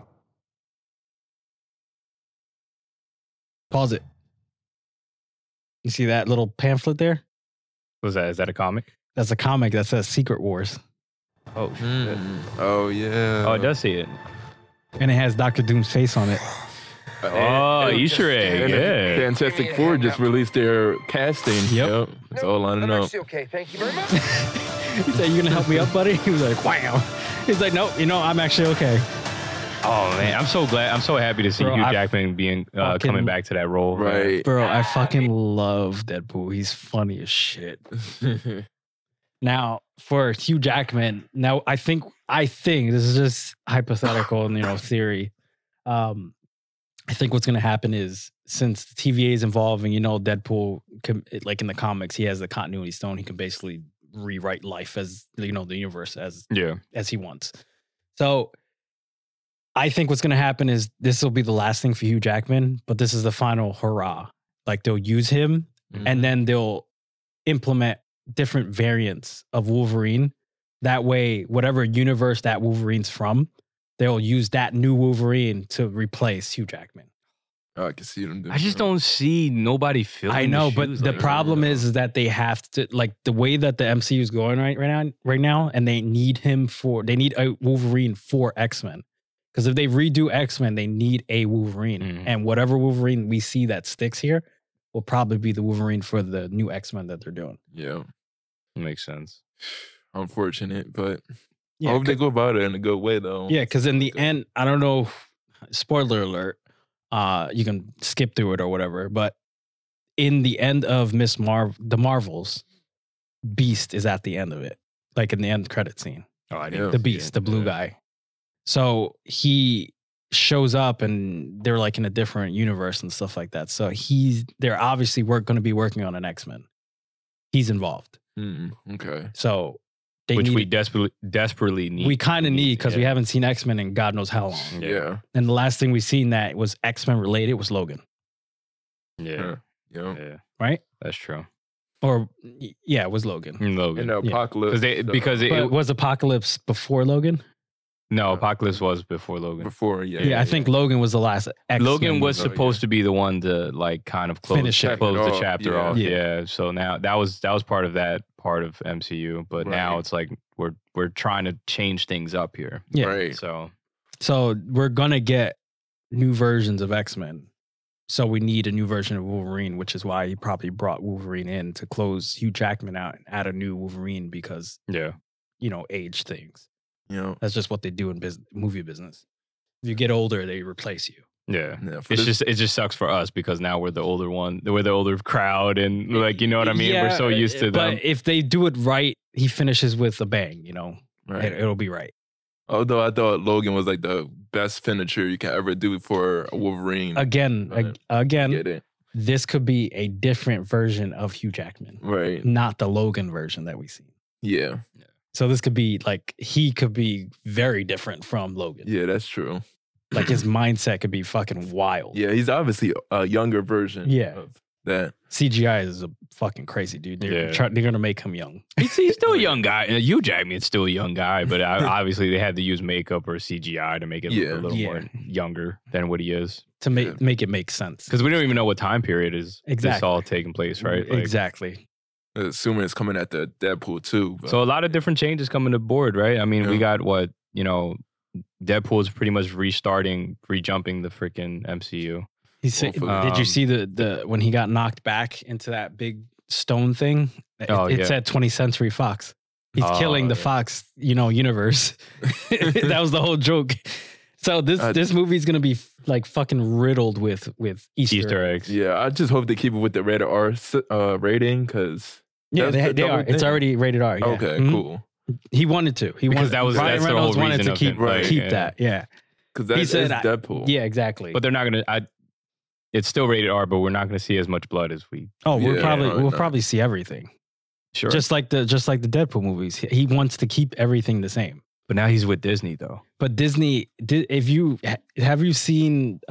Pause it. You see that little pamphlet there? Was that? Is that a comic? That's a comic that says Secret Wars. Oh, shit. Oh, yeah. Oh, it does see it. And it has Doctor Doom's face on it. Oh, Easter egg. And the Yeah. Fantastic Four just released their casting. Yep. It's all lining up. okay. Thank you very much. He said, "You gonna help me up, buddy?" He was like, "Wow." He's like, "Nope, I'm actually okay." Oh, man. I'm so glad. I'm so happy to see Bro, Hugh I Jackman being fucking- coming back to that role. Right. Bro, I fucking love Deadpool. He's funny as shit. Now, for Hugh Jackman, now I think this is just hypothetical and theory. I think what's gonna happen is since the TVA is involved and Deadpool can, like in the comics, he has the continuity stone. He can basically rewrite life as the universe as Yeah. he wants. So I think what's gonna happen is this will be the last thing for Hugh Jackman, but this is the final hurrah. Like they'll use him and then they'll implement different variants of Wolverine. That way, whatever universe that Wolverine's from, they'll use that new Wolverine to replace Hugh Jackman. Oh, I can see them doing I just that. don't see nobody filling I know, the but shoes the like problem that. is that they have to, like, the way that the MCU is going right now, and they need they need a Wolverine for X-Men. Because if they redo X-Men, they need a Wolverine. Mhm. And whatever Wolverine we see that sticks here will probably be the Wolverine for the new X-Men that they're doing. Yeah. Makes sense. Unfortunate, but I Yeah, hope they go about it in a good way, though. yeah, because in the Good. end, I don't know, spoiler alert, you can skip through it or whatever, but in the end of the Marvels, Beast is at the end of it, like in the end credit scene. Oh, I Yeah. didn't The see Beast, it. the blue Yeah. guy. So he shows up and they're like in a different universe and stuff like that. So they're obviously going to be working on an X-Men. He's involved. Okay. So they Which need, we desperately need. we kind of need because we yeah. haven't seen X-Men in God knows how long. Yeah. And the last thing we seen that was X-Men related was Logan, Yeah. Yeah. Yeah. right? That's true. Or yeah, it was Logan. Logan. And the Yeah. apocalypse. Because it, But was Apocalypse before Logan? no, Apocalypse was before Logan. before, yeah. Yeah, I think Logan was the last X-Men. Logan was Oh, supposed to be the to like kind of close, Finish it. close Cap it the off, chapter yeah. off. Yeah. Yeah. So now that was part of MCU, but now Right. it's like we're trying to change things up here. Yeah. Right. So So we're gonna get new versions of X-Men. So we need a new version of Wolverine, which is why he probably brought Wolverine in to close Hugh Jackman out and add a new Wolverine because, Yeah. Age things. You know, That's just what they do in movie business. If you get older, they replace you. Yeah. yeah, for It's this- just it just sucks for us because now we're the older one. We're the older crowd and like you know what I mean? We're so used to them. But if they do it right, he finishes with a bang, right. It'll be right. Although I thought Logan was like the best finisher you can ever do for a Wolverine. Again, Right. again, Get it? this could be a different version of Hugh Jackman, Right. not the Logan version that we see. Yeah. So this could be like he could be very different from Logan. Yeah, that's true. Like his mindset could be fucking wild. Yeah, he's obviously a younger version Yeah. of that. CGI is a fucking crazy dude. They're gonna make him young. He's still a young guy. Hugh Jackman's still a young guy, but obviously they had to use makeup or CGI to make it look a little more younger than what he is. To make it make sense. Because we don't even know what time period is this Exactly. all taking place, right? Like, Exactly. Assuming it's coming at the Deadpool too. But So a lot of different changes coming to board, right? I mean, we Yeah. got Deadpool's pretty much rejumping the freaking MCU. Hopefully. Did you see the when he got knocked back into that big stone thing? It said 20th Century Fox. He's killing the Fox, universe. That was the whole joke. So this movie's gonna be like fucking riddled with Easter eggs. Yeah, I just hope they keep it with the rated R rating because Yeah, that's they the are. whole It's thing. already rated R. Yeah. Okay, Mhm. cool. He wanted to. Because Ryan that's the Reynolds whole wanted reason to of keep him, like, keep yeah. that. Yeah. Because that He is said, Deadpool. Yeah, exactly. But they're not gonna. It's still rated R, but we're not gonna see as much blood as we. we'll Yeah, we'll no. probably see everything. Sure. Just like the Deadpool movies. He wants to keep everything the same. But now he's with Disney though. But Disney have you seen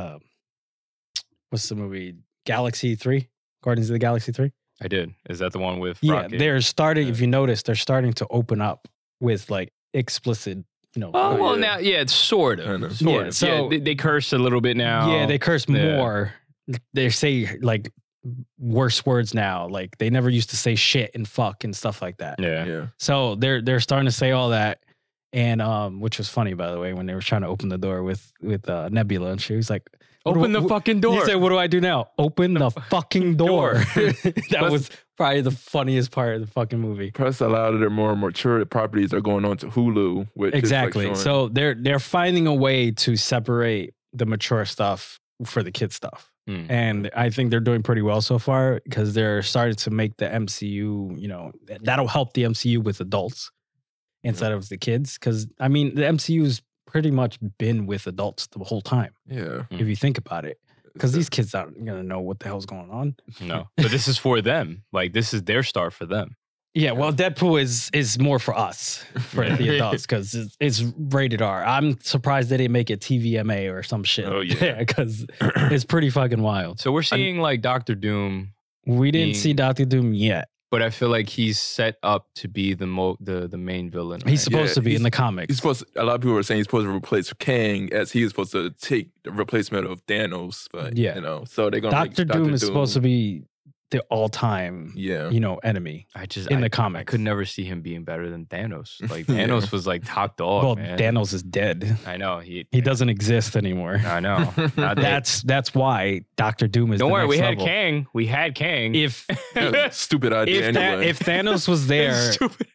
what's the movie? Galaxy 3? Guardians of the Galaxy 3? I did. Is that the one with? Yeah, Rocket? they're starting, Yeah. if you notice, they're starting to open up with like explicit, Oh Oh, well, yeah. now it's sort I know. of. Yeah, Sort of. so- they curse a little bit now. Yeah, they curse Yeah. more. They say like worse words now. Like they never used to say shit and fuck and stuff like that. Yeah. Yeah. So they're starting to say all that, and which was funny by the way when they were trying to open the door with Nebula, and she was like, Open the fucking door. He said, "What do I do now? Open the fucking door." That Plus- was probably the funniest part of the fucking movie. Plus, a lot of their more mature properties are going on to Hulu, which Exactly. is like showing- So they're finding a way to separate the mature stuff for the kid stuff. Hmm. And I think they're doing pretty well so far because they're starting to make the MCU, that'll help the MCU with adults instead of the kids. Because, I mean, the MCU's pretty much been with adults the whole time, yeah. if you think about it. Because these kids aren't going to know what the hell's going on. No, but this is for them. Like this is their start for them. Yeah, well, Deadpool is more for us, for the adults, because it's rated R. I'm surprised they didn't make it TVMA or some shit. Oh, yeah. Because it's pretty fucking wild. So we're seeing like Doctor Doom, We didn't Being- see Doctor Doom yet. but I feel like he's set up to be the main villain. He's right? supposed Yeah, to be in he's- the comics. He's supposed. A lot of people are saying he's supposed to replace Kang, as he is supposed to take the replacement of Thanos. But Yeah. so they're gonna. Doctor Doom is supposed to be the all-time, Yeah. enemy. I just in the I comics. could never see him being better than Thanos. Like Thanos was like top dog. Well, man. Thanos is dead. I know He doesn't exist anymore. I know. Not that- That's why Doctor Doom is. Don't the worry, we next had level. Kang. We had Kang. If Stupid idea. Anyway. if Thanos was there,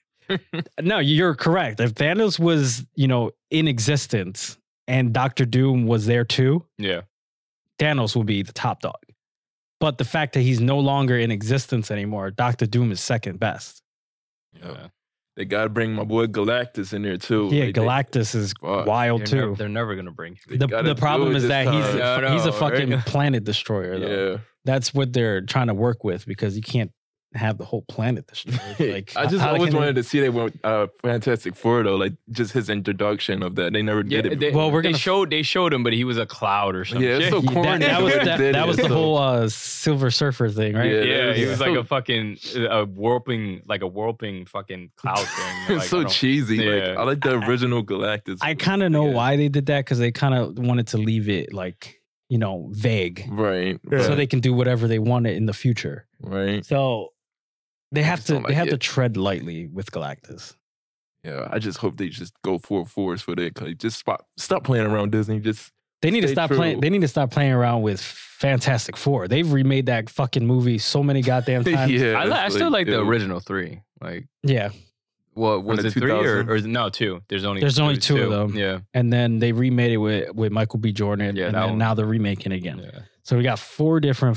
no, you're correct. If Thanos was, in existence and Doctor Doom was there too, Yeah. Thanos will be the top dog. But the fact that he's no longer in existence anymore, Doctor Doom is second best. Yeah. They gotta bring my boy Galactus in there too. Yeah, Like, Galactus is Fuck. wild too. They're never gonna bring him. they gotta The problem do it is this that time. he's a No, fucking right? planet destroyer though. Yeah. That's what they're trying to work with because you can't have the whole planet destroyed. Like I just how always can wanted to see that with Fantastic Four though, like just his introduction of that. They never Yeah, did it. they, before. Well, we're they gonna- showed him, but he was a cloud or something. Yeah, it's so That, corny. that was the way they did that it, was the so- whole Silver Surfer thing, right? Yeah, Yeah, he yeah. was like a fucking warping fucking cloud thing. It's Like, I so don't- cheesy. Yeah. Like I like the original Galactus. I kind of know Yeah. why they did that because they kind of wanted to leave it like vague, Right. so they can do whatever they wanted in the future. right. So they have just to don't like to it. tread lightly with Galactus. Yeah. I just hope they just go full force with it. Cause just stop playing around Disney. Just They need to Stay stop true. playing. They need to stop playing around with Fantastic Four. They've remade that fucking movie so many goddamn times. yeah, I it's still like the dude. original 3. Like, Yeah. what was the it 3 or 2000s? no 2? There's only There's two of them. Yeah, And then they remade it with Michael B. Jordan. Yeah, and that then one. now they're remaking again. yeah. So we got 3 different.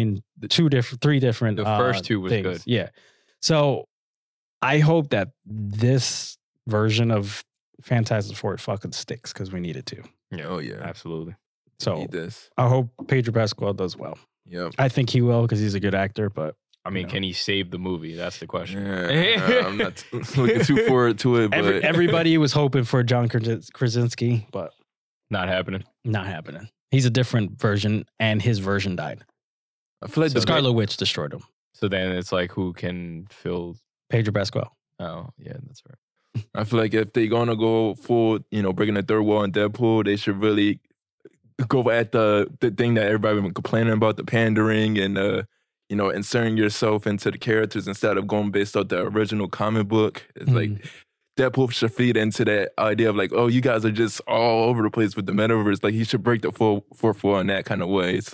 Three different. The first 2 was things. good. Yeah. So I hope that this version of Fantastic Four fucking sticks because we need it to. Yeah. Oh yeah, Absolutely. So need this. I hope Pedro Pascal does well. Yep. I think he will because he's a good actor. But I mean, You know. can he save the movie? That's the question. Yeah, I'm not looking too forward to it, but everybody was hoping for John Krasinski, but Not happening. not happening. He's a different version, and his version died. I feel like So the Scarlet Witch destroyed him. So then it's like, who can fill? Pedro Pascal. Oh, yeah, that's right. I feel like if they're gonna go full, breaking the third wall in Deadpool, they should really go at the thing that everybody been complaining about, the pandering and inserting yourself into the characters instead of going based off the original comic book. It's like Deadpool should feed into that idea of like, oh, you guys are just all over the place with the metaverse. Like he should break the fourth wall in that kind of way. So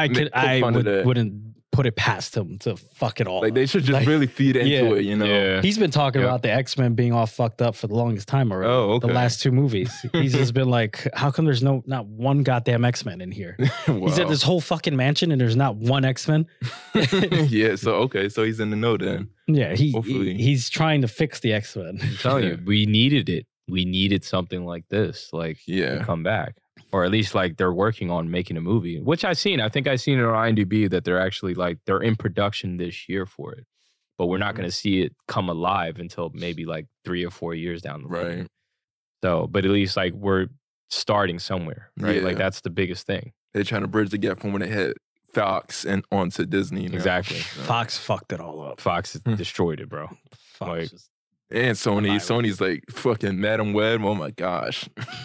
I fun of that. wouldn't put it past him to fuck it all. like they should just Like, really feed into yeah. it, Yeah. He's been talking Yeah. about the X-Men being all fucked up for the longest time already. Oh, okay. The last 2 movies. He's just been like, how come there's not one goddamn X-Men in here? He's at Wow. this whole fucking mansion and there's not one X-Men. Yeah, so he's in the know then. Yeah, Hopefully. he's trying to fix the X-Men. I'm telling you, we needed it. We needed something like this, like Yeah. to come back, or at least like they're working on making a movie, which I think I seen it on IMDb that they're actually like they're in production this year for it, but we're not going to see it come alive until maybe like 3 or 4 years down the line. Right. So, but at least like we're starting somewhere, right? Yeah. Like that's the biggest thing. They're trying to bridge the gap from when they had Fox and onto Disney. now. Exactly. So- Fox fucked it all up. Fox destroyed it, bro. Fox Like- just- And Sony. Violent. Sony's like fucking Madam Web. Oh my gosh.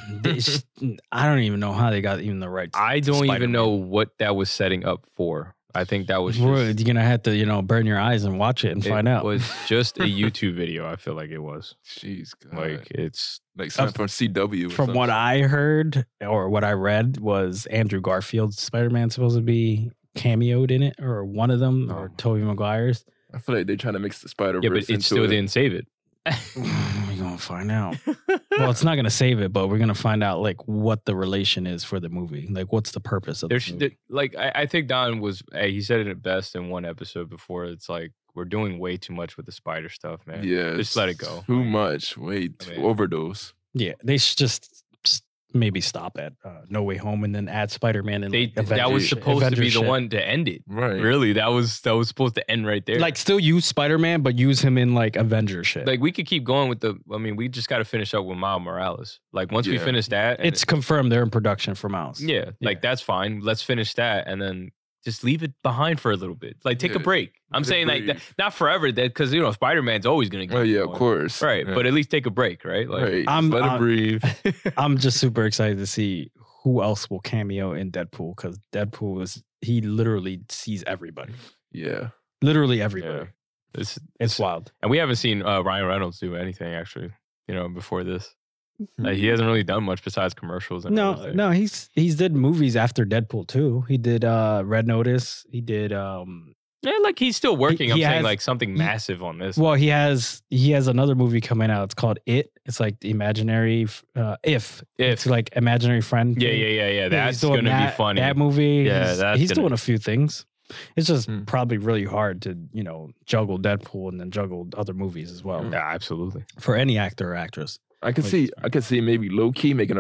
I don't even know how they got even the rights. I to don't even Spider-Man. know what that was setting up for. I think that was You're just, gonna have to, burn your eyes and watch it and find out. It was just a YouTube video. I feel like it was Jeez, God. like it's like something from CW. or From what something. I heard or what I read was Andrew Garfield's Spider-Man supposed to be cameoed in it, or one of them, or Tobey Maguire's. I feel like they're trying to mix the Spider-Verse yeah, but it into still it. didn't save it. We're gonna find out. Well, it's not gonna save it, but we're gonna find out like what the relation is for the movie. Like, what's the purpose of There's the movie? like I think Don was he said it best in one episode before. It's like we're doing way too much with the spider stuff, man. Yeah. Just let it go. Too much. Wait, I mean- overdose. Yeah, they should just maybe stop at No Way Home and then add Spider-Man and They that was supposed to be the one to end it. Right. Really, that was supposed to end right there. Like, still use Spider-Man, but use him in like Avengers shit. Like we could keep going with the. I mean, we just got to finish up with Miles Morales. Like once we Yeah. finish that, and it's confirmed they're in production for Miles. yeah, like that's fine. Let's finish that, and then just leave it behind for a little bit. Like take a Yeah, break. I'm let it saying like breathe. not forever, that because Spider-Man's always gonna. Oh keep yeah, of going. course. Right, Yeah. but at least take a break, right? Like, right. I'm- Let it I'm- breathe. I'm just super excited to see who else will cameo in Deadpool, because Deadpool he literally sees everybody. Yeah. Literally yeah, everybody. it's It's wild. and we haven't seen Ryan Reynolds do anything actually. Before this, like, he hasn't really done much besides commercials. And No, everything. no, he's did movies after Deadpool too. He did Red Notice. He did Yeah, like he's still working. I'm he saying has- like something massive on this. well, he has another movie coming out. It's called It. It's like the imaginary if it's like imaginary friend. yeah, thing. yeah, yeah, yeah. Yeah, That's he's doing gonna that, be funny. That movie. Yeah, he's, that's he's gonna- doing a few things. It's just Hmm. probably really hard to juggle Deadpool and then juggle other movies as well Yeah, absolutely. for any actor or actress. I could see maybe low key making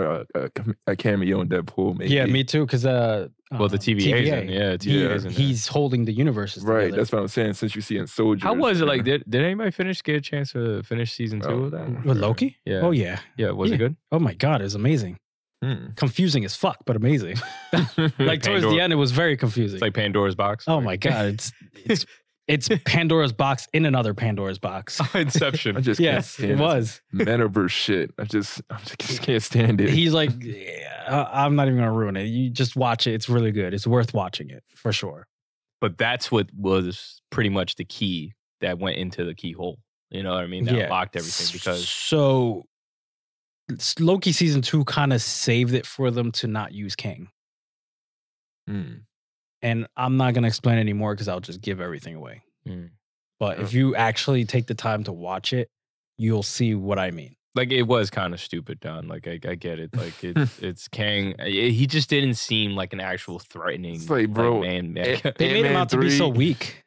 a cameo in Deadpool. Maybe. Yeah, me too. Because Well, the TVA 's in, yeah, TVA 's in there. he's holding the universes. Right. together. That's what I'm saying. Since you see in Soldiers. How was it? Like, did anybody get a chance to finish season 2 of that? With Loki. Yeah. Oh yeah. Yeah, was Yeah. it good? Oh my god, it was amazing. Confusing as fuck, but amazing. Like towards the end, it was very confusing. It's like Pandora's box. oh my god, it's Pandora's box in another Pandora's box. Inception. I just can't Yes, stand it was. this metaverse shit. I just can't stand it. He's like, I'm not even gonna ruin it. You just watch it. It's really good. It's worth watching it for sure. But that's what was pretty much the key that went into the keyhole. You know what I mean? That unlocked everything because so Loki season 2 kind of saved it for them to not use Kang. And I'm not gonna explain anymore because I'll just give everything away. But if you actually take the time to watch it, you'll see what I mean. Like it was kind of stupid, Don. Like I get it. Like it's Kang. He just didn't seem like an actual threatening. It's like, bro, man. They made him out to be so weak.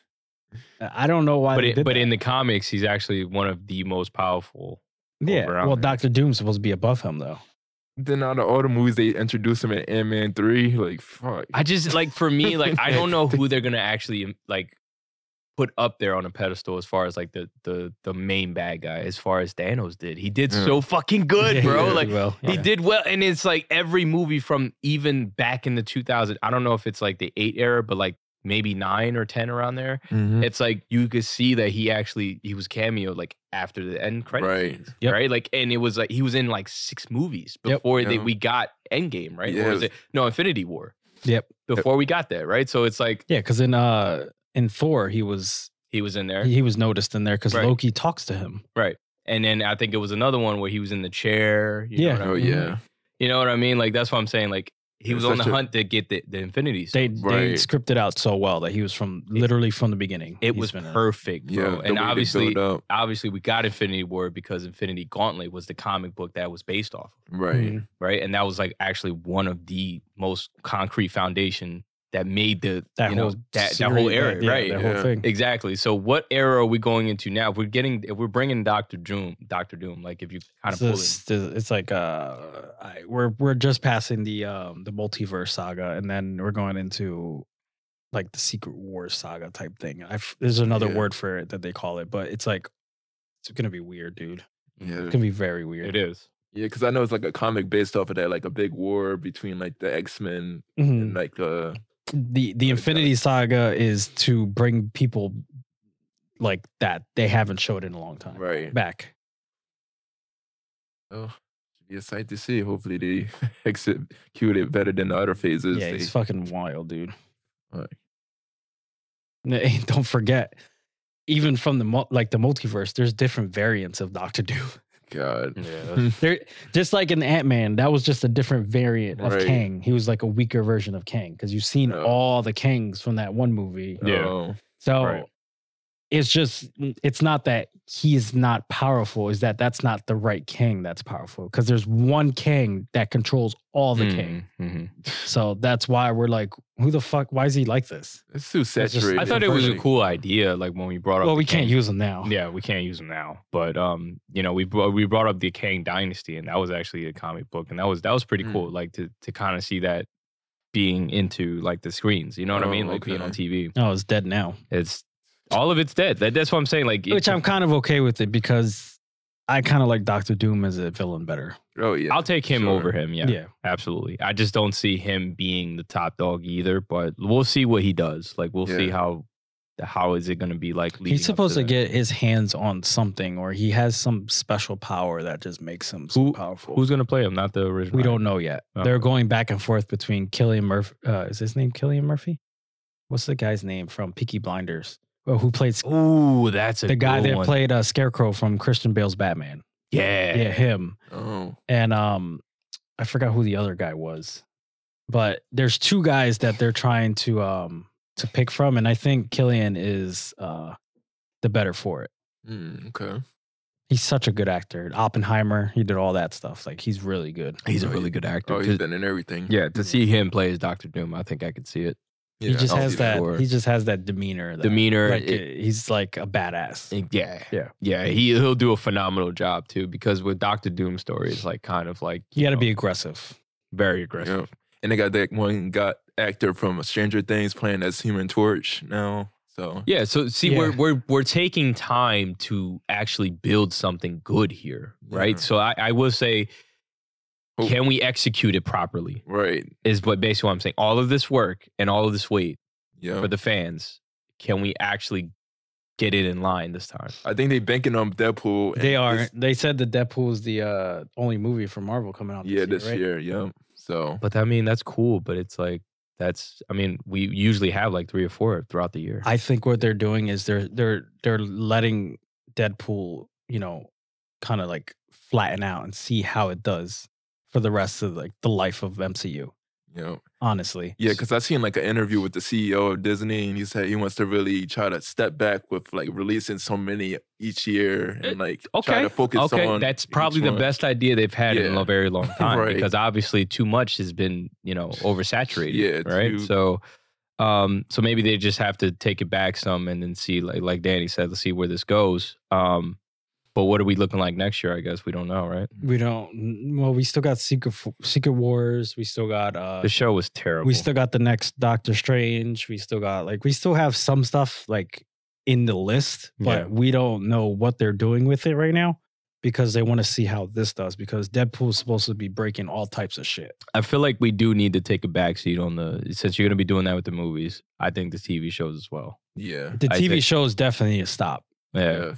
I don't know why. But in the comics, he's actually one of the most powerful. Yeah. Well, Dr. Doom's supposed to be above him though. Then out of all the movies, they introduced him in Ant-Man 3. Like, fuck. I just like for me, like I don't know who they're gonna actually like put up there on a pedestal as far as like the main bad guy. As far as Thanos did, he did so fucking good, bro. Like he did well, and it's like every movie from even back in the 2000s. I don't know if it's like the 8 era, but like maybe 9 or 10 around there. It's like you could see that he was cameoed like after the end credits, right? Like, and it was like he was in like 6 movies before we got Endgame, right? Or was it Infinity War? Before we got there, right? So it's like because in Thor he was in there. He was noticed in there because Loki talks to him, right? And then I think it was another one where he was in the chair. You know what I mean? You know what I mean? Like that's what I'm saying. Like. He was on the hunt to get the Infinity Stones. They scripted out so well that he was literally from the beginning. It was perfect, bro. And obviously we got Infinity War because Infinity Gauntlet was the comic book that was based off of. Right. And that was like actually one of the most concrete foundation that made that whole era, right? That whole thing. Exactly. So what era are we going into now? If we're bringing Doctor Doom, like if you kind of pull it, it's like we're just passing the multiverse saga, and then we're going into like the Secret Wars saga type thing. There's another word for it that they call it, but it's like it's gonna be weird, dude. Yeah, it's gonna be very weird. It is. Yeah, because I know it's like a comic based off of that, like a big war between like the X-Men and like the Infinity Saga is to bring people like that they haven't showed in a long time back. Oh, should be a sight to see. Hopefully they execute it better than the other phases. Yeah, it's fucking wild, dude. Don't forget, even from the multiverse, there's different variants of Doctor Doom. God. Yeah. They're just like in Ant-Man, that was just a different variant of Kang. He was like a weaker version of Kang because you've seen all the Kangs from that one movie. Yeah. So it's not that he is not powerful, is that's not the right Kang that's powerful. Because there's one Kang that controls all the Kang. So that's why we're like, who the fuck? Why is he like this? It's too saturated. I thought it was a cool idea, like when we brought up. Well, we can't use them now. Yeah, we can't use them now. But we brought up the Kang Dynasty, and that was actually a comic book, and that was pretty cool. Like to kind of see that being into like the screens. You know what I mean? Like being on TV. Oh, it's dead now. All of it's dead. That's what I'm saying. Like, which I'm kind of okay with it because I kind of like Doctor Doom as a villain better. Oh yeah, I'll take him over him. Yeah, absolutely. I just don't see him being the top dog either. But we'll see what he does. Like, we'll see how is it going to be like. He's supposed to get his hands on something, or he has some special power that just makes him so powerful. Who's going to play him? Not the original. We don't know yet. They're going back and forth between Cillian Murphy. Is his name Cillian Murphy? What's the guy's name from Peaky Blinders? Who played? Ooh, that's the guy that played Scarecrow from Christian Bale's Batman. Yeah, him. Oh, and I forgot who the other guy was, but there's 2 guys that they're trying to pick from, and I think Cillian is the better for it. Okay, he's such a good actor. Oppenheimer, he did all that stuff. Like he's really good. He's a really good actor. Oh, he's been in everything. Yeah, to see him play as Dr. Doom, I think I could see it. Yeah, he just has that. He just has that demeanor. Like he's like a badass. Yeah. He'll do a phenomenal job too. Because with Doctor Doom's story, it's like kind of like you got to be aggressive, very aggressive. Yeah. And they got that one actor from Stranger Things playing as Human Torch now. So yeah. So see, we're taking time to actually build something good here, right? So I will say. Can we execute it properly? Right. Is what basically what I'm saying. All of this work and all of this weight for the fans, can we actually get it in line this time? I think they're banking on Deadpool. They are. They said that Deadpool is the only movie from Marvel coming out this year. Yeah. So. But I mean, that's cool. But it's like, we usually have like 3 or 4 throughout the year. I think what they're doing is they're letting Deadpool, kind of like flatten out and see how it does for the rest of like the life of MCU. You know, Honestly, yeah, because I seen like an interview with the CEO of Disney, and he said he wants to really try to step back with like releasing so many each year and like try to focus on. That's each probably the one. best idea they've had in Yeah. a very long time Right. because obviously too much has been, oversaturated. Yeah, right. too- So, so maybe they just have to take it back some and then see, like Danny said, let's see where this goes. But what are we looking like next year? I guess we don't know, right? we don't. Well, we still got Secret Wars. We still got The show was terrible. we still got the next Doctor Strange. We still got we still have some stuff like in the list, but Yeah. we don't know what they're doing with it right now because they want to see how this does. Because Deadpool's supposed to be breaking all types of shit. I feel like we do need to take a backseat on since you're going to be doing that with the movies. I think the TV shows as well. Yeah. The I TV think- shows definitely need to stop. Yeah.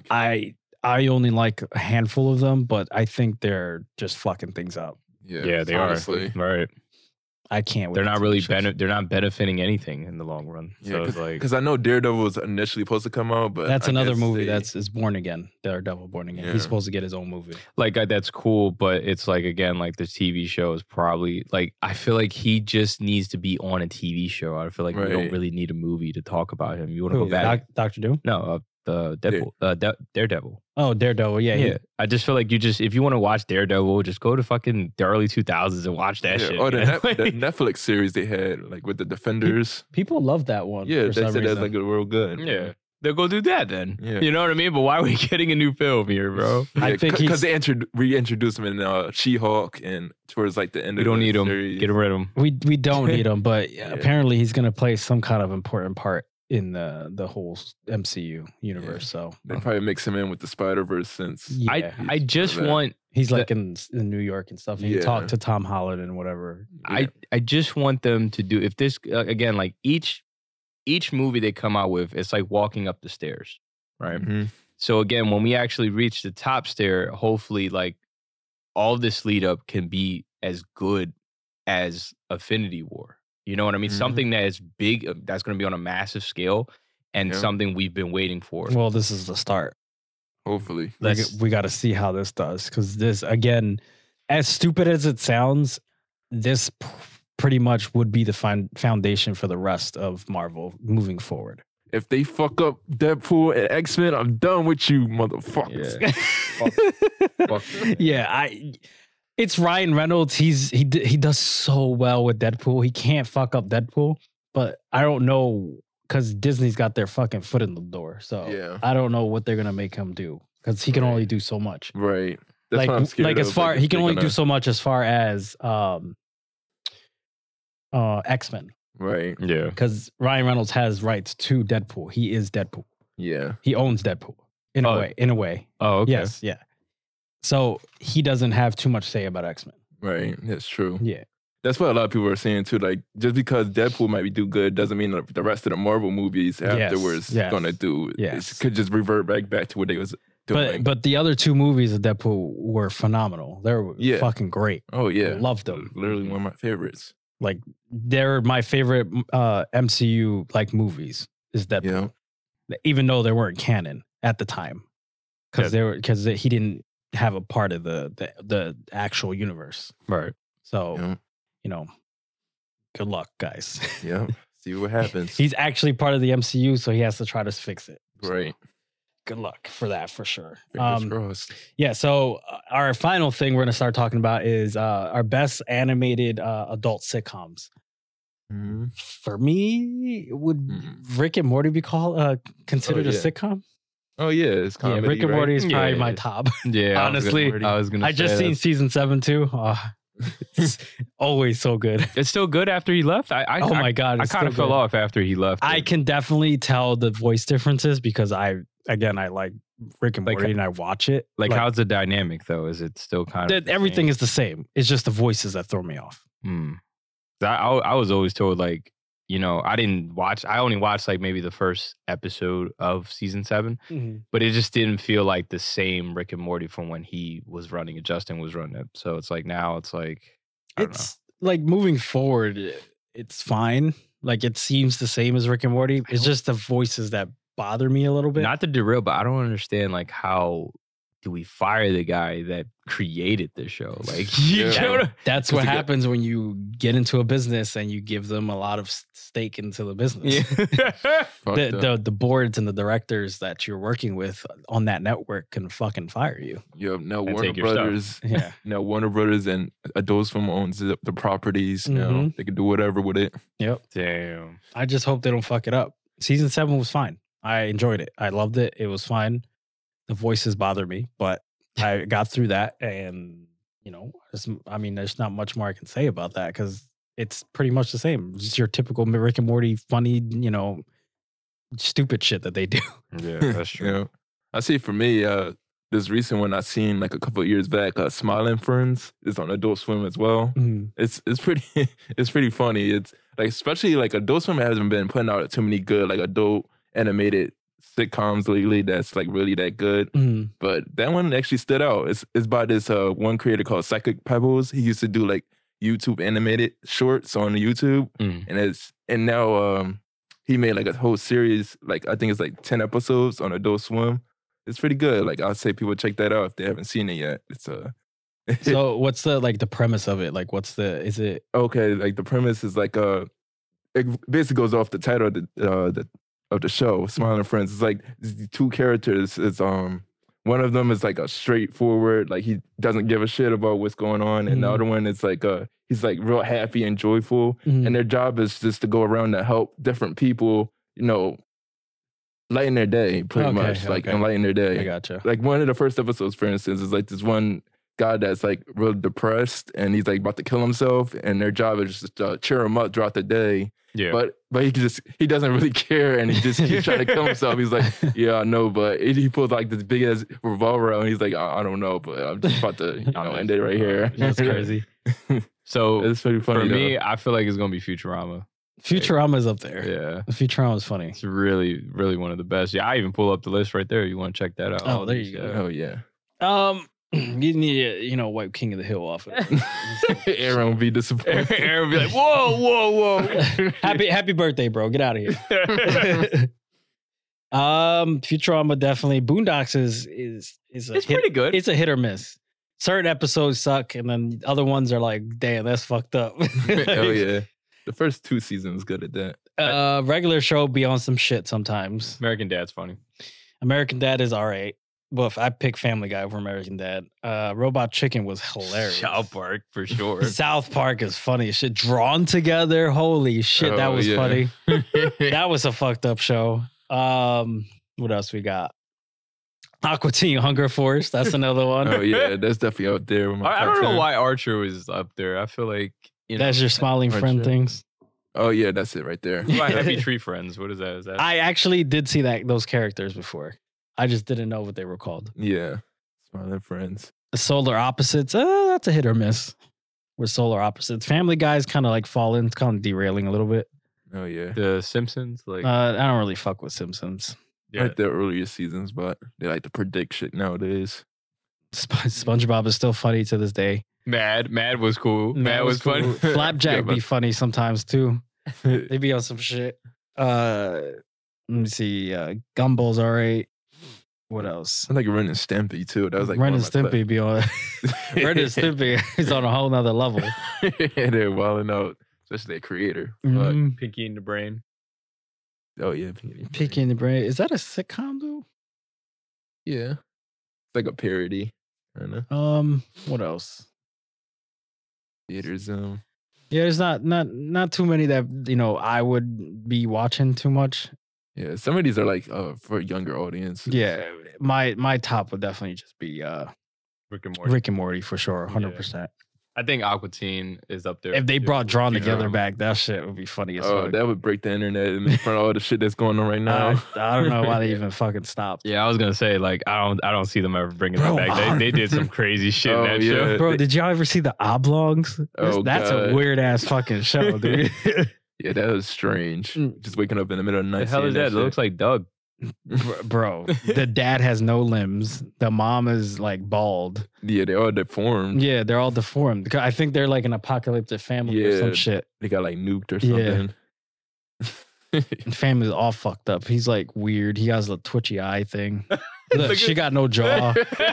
I only like a handful of them, but I think they're just fucking things up. Yeah, they honestly. are. Right. I can't. with They're the not TV really shows. they're not benefiting anything in the long run. So it's like Because I know Daredevil was initially supposed to come out, but That's I another guess movie they- that's is Born Again. Daredevil Born Again. Yeah. He's supposed to get his own movie. that's cool, but it's like again, like the TV show is probably like I feel like he just needs to be on a TV show. I feel like we don't Right. really need a movie to talk about him. You want to go Who, back? Doctor Doom? No, the Deadpool, Daredevil. Oh, Daredevil. Yeah. Yeah, I just feel like if you want to watch Daredevil, just go to fucking the early 2000s and watch that shit. Or the, man. the Netflix series they had, like with the Defenders. People love that one. Yeah, for they some said that's reason. like a real good. Yeah. They'll go do that then. Yeah. You know what I mean? But why are we getting a new film here, bro? I think because he's- they reintroduced him in She-Hulk and towards like the end We of don't the need him. series. Get rid of him. We don't need him, but Yeah. apparently he's going to play some kind of important part in the whole MCU universe. So They probably mix him in with the Spider-Verse since yeah, I just that. want he's like in New York and stuff. He Yeah. talked to Tom Holland and whatever. I just want them to do if this again like each movie they come out with, it's like walking up the stairs, right? Mhm. So again, when we actually reach the top stair, hopefully like all this lead up can be as good as Infinity War. You know what I mean? Mhm. Something that is big, that's going to be on a massive scale, and Yeah. something we've been waiting for. Well, this is the start. Hopefully. We got to see how this does because this again, as stupid as it sounds, this pretty much would be the foundation for the rest of Marvel moving forward. If they fuck up Deadpool and X-Men, I'm done with you, motherfuckers. Fuck. Yeah, it's Ryan Reynolds. He does so well with Deadpool. He can't fuck up Deadpool, but I don't know because Disney's got their fucking foot in the door. So Yeah. I don't know what they're gonna make him do because he can only do so much. Right. That's what I'm scared like as of, far if he can they're only do gonna- so much as far as X-Men Right. Yeah. because Ryan Reynolds has rights to Deadpool. He is Deadpool. Yeah. He owns Deadpool in a Oh. way. In a way, Oh, okay. yes, yeah. So he doesn't have too much to say about X-Men. Right. That's true. Yeah. That's what a lot of people are saying too. Like, just because Deadpool might be do good doesn't mean that the rest of the Marvel movies afterwards yes, gonna do. yes. It could just revert back to what they was doing. But the other two movies of Deadpool were phenomenal. They were Yeah. fucking great. oh yeah, Loved them. Literally one of my favorites. Like they're my favorite MCU like movies is Deadpool. Yeah. Even though they weren't canon at the time. Because he didn't have a part of the actual universe. Right. So, Yeah. you know, good luck, guys. Yeah. See what happens. He's actually part of the MCU, so he has to try to fix it. So, right. good luck for that for sure. Fingers crossed. Yeah, so our final thing we're going to start talking about is our best animated adult sitcoms. Mhm. For me, would Mhm. Rick and Morty be considered Oh, a yeah. sitcom? Oh yeah, it's comedy. Yeah, Rick and right? Morty is probably Yeah. my top. Yeah. Honestly, I was gonna. I just say seen that. season 7 too. It's always so good. It's still good after he left. Oh my god, I it's kind of still fell good. off after he left. I can definitely tell the voice differences because I like Rick and Like, Morty and I watch it. like how's the dynamic though? Is it still kind of everything is the same. It's just the voices that throw me off. I was always told like I only watched like maybe the first episode of season 7, but it just didn't feel like the same Rick and Morty from when he was running it. Justin was running it, so it's like now it's like I don't know. It's like moving forward, it's fine. Like it seems the same as Rick and Morty. It's just the voices that bother me a little bit. Not to derail, but I don't understand like how do we fire the guy that created the show? Like, Yeah. That's what happens when you get into a business and you give them a lot of stake into the business. The boards and the directors that you're working with on that network can fucking fire you. Now And Warner take your stuff. Brothers. Yeah. Now Warner Brothers and Adult Swim owns the properties. Now they can do whatever with it. Yep. Damn. I just hope they don't fuck it up. Season 7 was fine. I enjoyed it. I loved it. It was fine. The voices bother me, but I got through that. And, there's not much more I can say about that because it's pretty much the same. It's just your typical Rick and Morty funny, stupid shit that they do. Yeah, that's true. I see for me, this recent one I seen like a couple of years back, Smiling Friends is on Adult Swim as well. Mhm. It's pretty it's pretty funny. It's like especially like Adult Swim hasn't been putting out too many good like adult animated sitcoms lately that's like really that good. Mhm. But that one actually stood out. It's by this one creator called Psychic Pebbles. He used to do like YouTube animated shorts on YouTube, and now he made like a whole series. Like I think it's like 10 episodes on Adult Swim. It's pretty good. Like I'd say people check that out if they haven't seen it yet. It's So what's the premise of it? Like is it okay. Like the premise is like it basically goes off the title of the show, Smiling Friends. It's like these two characters. It's one of them is like a straightforward, like he doesn't give a shit about what's going on, and the other one is like he's like real happy and joyful, and their job is just to go around to help different people, lighten their day, pretty much, like enlighten their day. I gotcha. Like one of the first episodes, for instance, is like this one guy that's like real depressed and he's like about to kill himself, and their job is just to cheer him up throughout the day. Yeah. But he doesn't really care, and he just keeps trying to kill himself. He's like, yeah, I know, but he pulls like this big ass revolver out, and he's like, I don't know, but I'm just about to end it right here. That's crazy. So It's pretty funny. for though. me, I feel like it's gonna be Futurama. Futurama's up there. Yeah. Futurama's funny. It's really, really one of the best. Yeah, I even pull up the list right there. You want to check that out? Oh, there you go. Oh yeah, You need to, wipe King of the Hill off of it. Aaron will be disappointed. Aaron will be like, whoa. happy birthday, bro. Get out of here. Futurama definitely. Boondocks is a It's pretty good. It's a hit or miss. Certain episodes suck, and then other ones are like, damn, that's fucked up. Oh yeah, the first 2 seasons good at that. Regular show be on some shit sometimes. American Dad's funny. American Dad is alright. Well, if I pick Family Guy over American Dad, Robot Chicken was hilarious. South Park for sure. South Park is funny as shit. Drawn Together, holy shit, that Oh, was yeah. funny. That was a fucked up show. What else we got? Aqua Teen Hunger Force. That's another one. Oh yeah, that's definitely out there. With my I top don't know 10. why Archer was up there. I feel like That's your smiling Aren't friend you? things. Oh yeah, that's it right there. My Happy Tree Friends. What is that? Is that? I actually did see those characters before. I just didn't know what they were called. Yeah, Smiling Friends. The Solar Opposites. That's a hit or miss. With Solar Opposites, Family Guy's kind of like falling, kind of derailing a little bit. Oh yeah, The Simpsons. Like, I don't really fuck with Simpsons. yeah. like their earlier seasons, but they like to predict shit nowadays. SpongeBob is still funny to this day. Mad was cool. Mad was cool. funny. Flapjack Yeah, be funny sometimes too. They be on some shit. Let me see. Gumball's alright. What else? I like Ren and Stimpy too. That was like Ren and one of my Stimpy be on. Ren and Stimpy is on a whole nother level. yeah, they're wilding out, especially their creator. Mhm. Pinky in the Brain. But, oh yeah, Pinky in the Brain. Is that a sitcom though? Yeah, it's like a parody. I don't know. What else? Theater Zone. Yeah, there's not too many that I would be watching too much. Yeah, some of these are like for a younger audience. Yeah, my top would definitely just be Rick and Morty. Rick and Morty for sure, 100%. I think Aqua Teen is up there. If they too. brought Drawn Together Futurama. back, that shit would be funny as Oh, fuck. that would break the internet in front of all the shit that's going on right now. I don't know why they even fucking stopped. Yeah, I was gonna say like I don't see them ever bringing Bro, that back. They did some crazy shit Oh, in that yeah. show. Bro, did y'all ever see the Oblongs? Oh, That's a God. weird ass fucking show, dude. Yeah, that was strange. Mm. Just waking up in the middle of the night. The hell is seeing that? It shit. looks like Doug. Bro, the dad has no limbs. The mom is like bald. Yeah, they all deformed. Yeah, they're all deformed. I think they're like an apocalyptic family or some Yeah. shit. They got like nuked or Yeah. something. And family's all fucked up. He's like weird. He has a twitchy eye thing. Look, she got no jaw.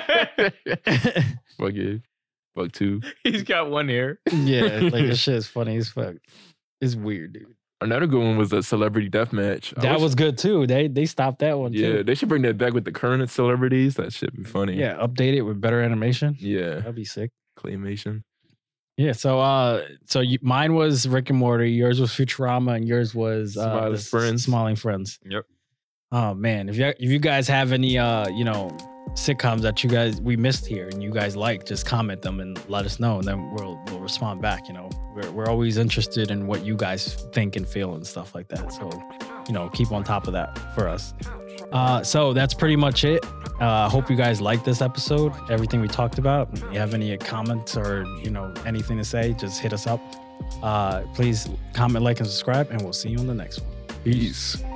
Fuck it. Fuck two. He's got one ear. Yeah, like this shit is funny as fuck. It's weird, dude. Another good one was a celebrity deathmatch. That was good too. They stopped that one Yeah, too. they should bring that back with the current celebrities. That should be funny. Yeah, update it with better animation. Yeah. That'd be sick. Claymation. Yeah, mine was Rick and Morty, yours was Futurama, and yours was Smiling Friends. Smiling Friends. Yep. Oh man, if you guys have any sitcoms that we missed here and you guys like, just comment them and let us know, and then we'll respond back. We're always interested in what you guys think and feel and stuff like that. So keep on top of that for us. So that's pretty much it. Hope you guys liked this episode, everything we talked about. If you have any comments or anything to say, just hit us up. Please comment, like, and subscribe, and we'll see you on the next one. Peace.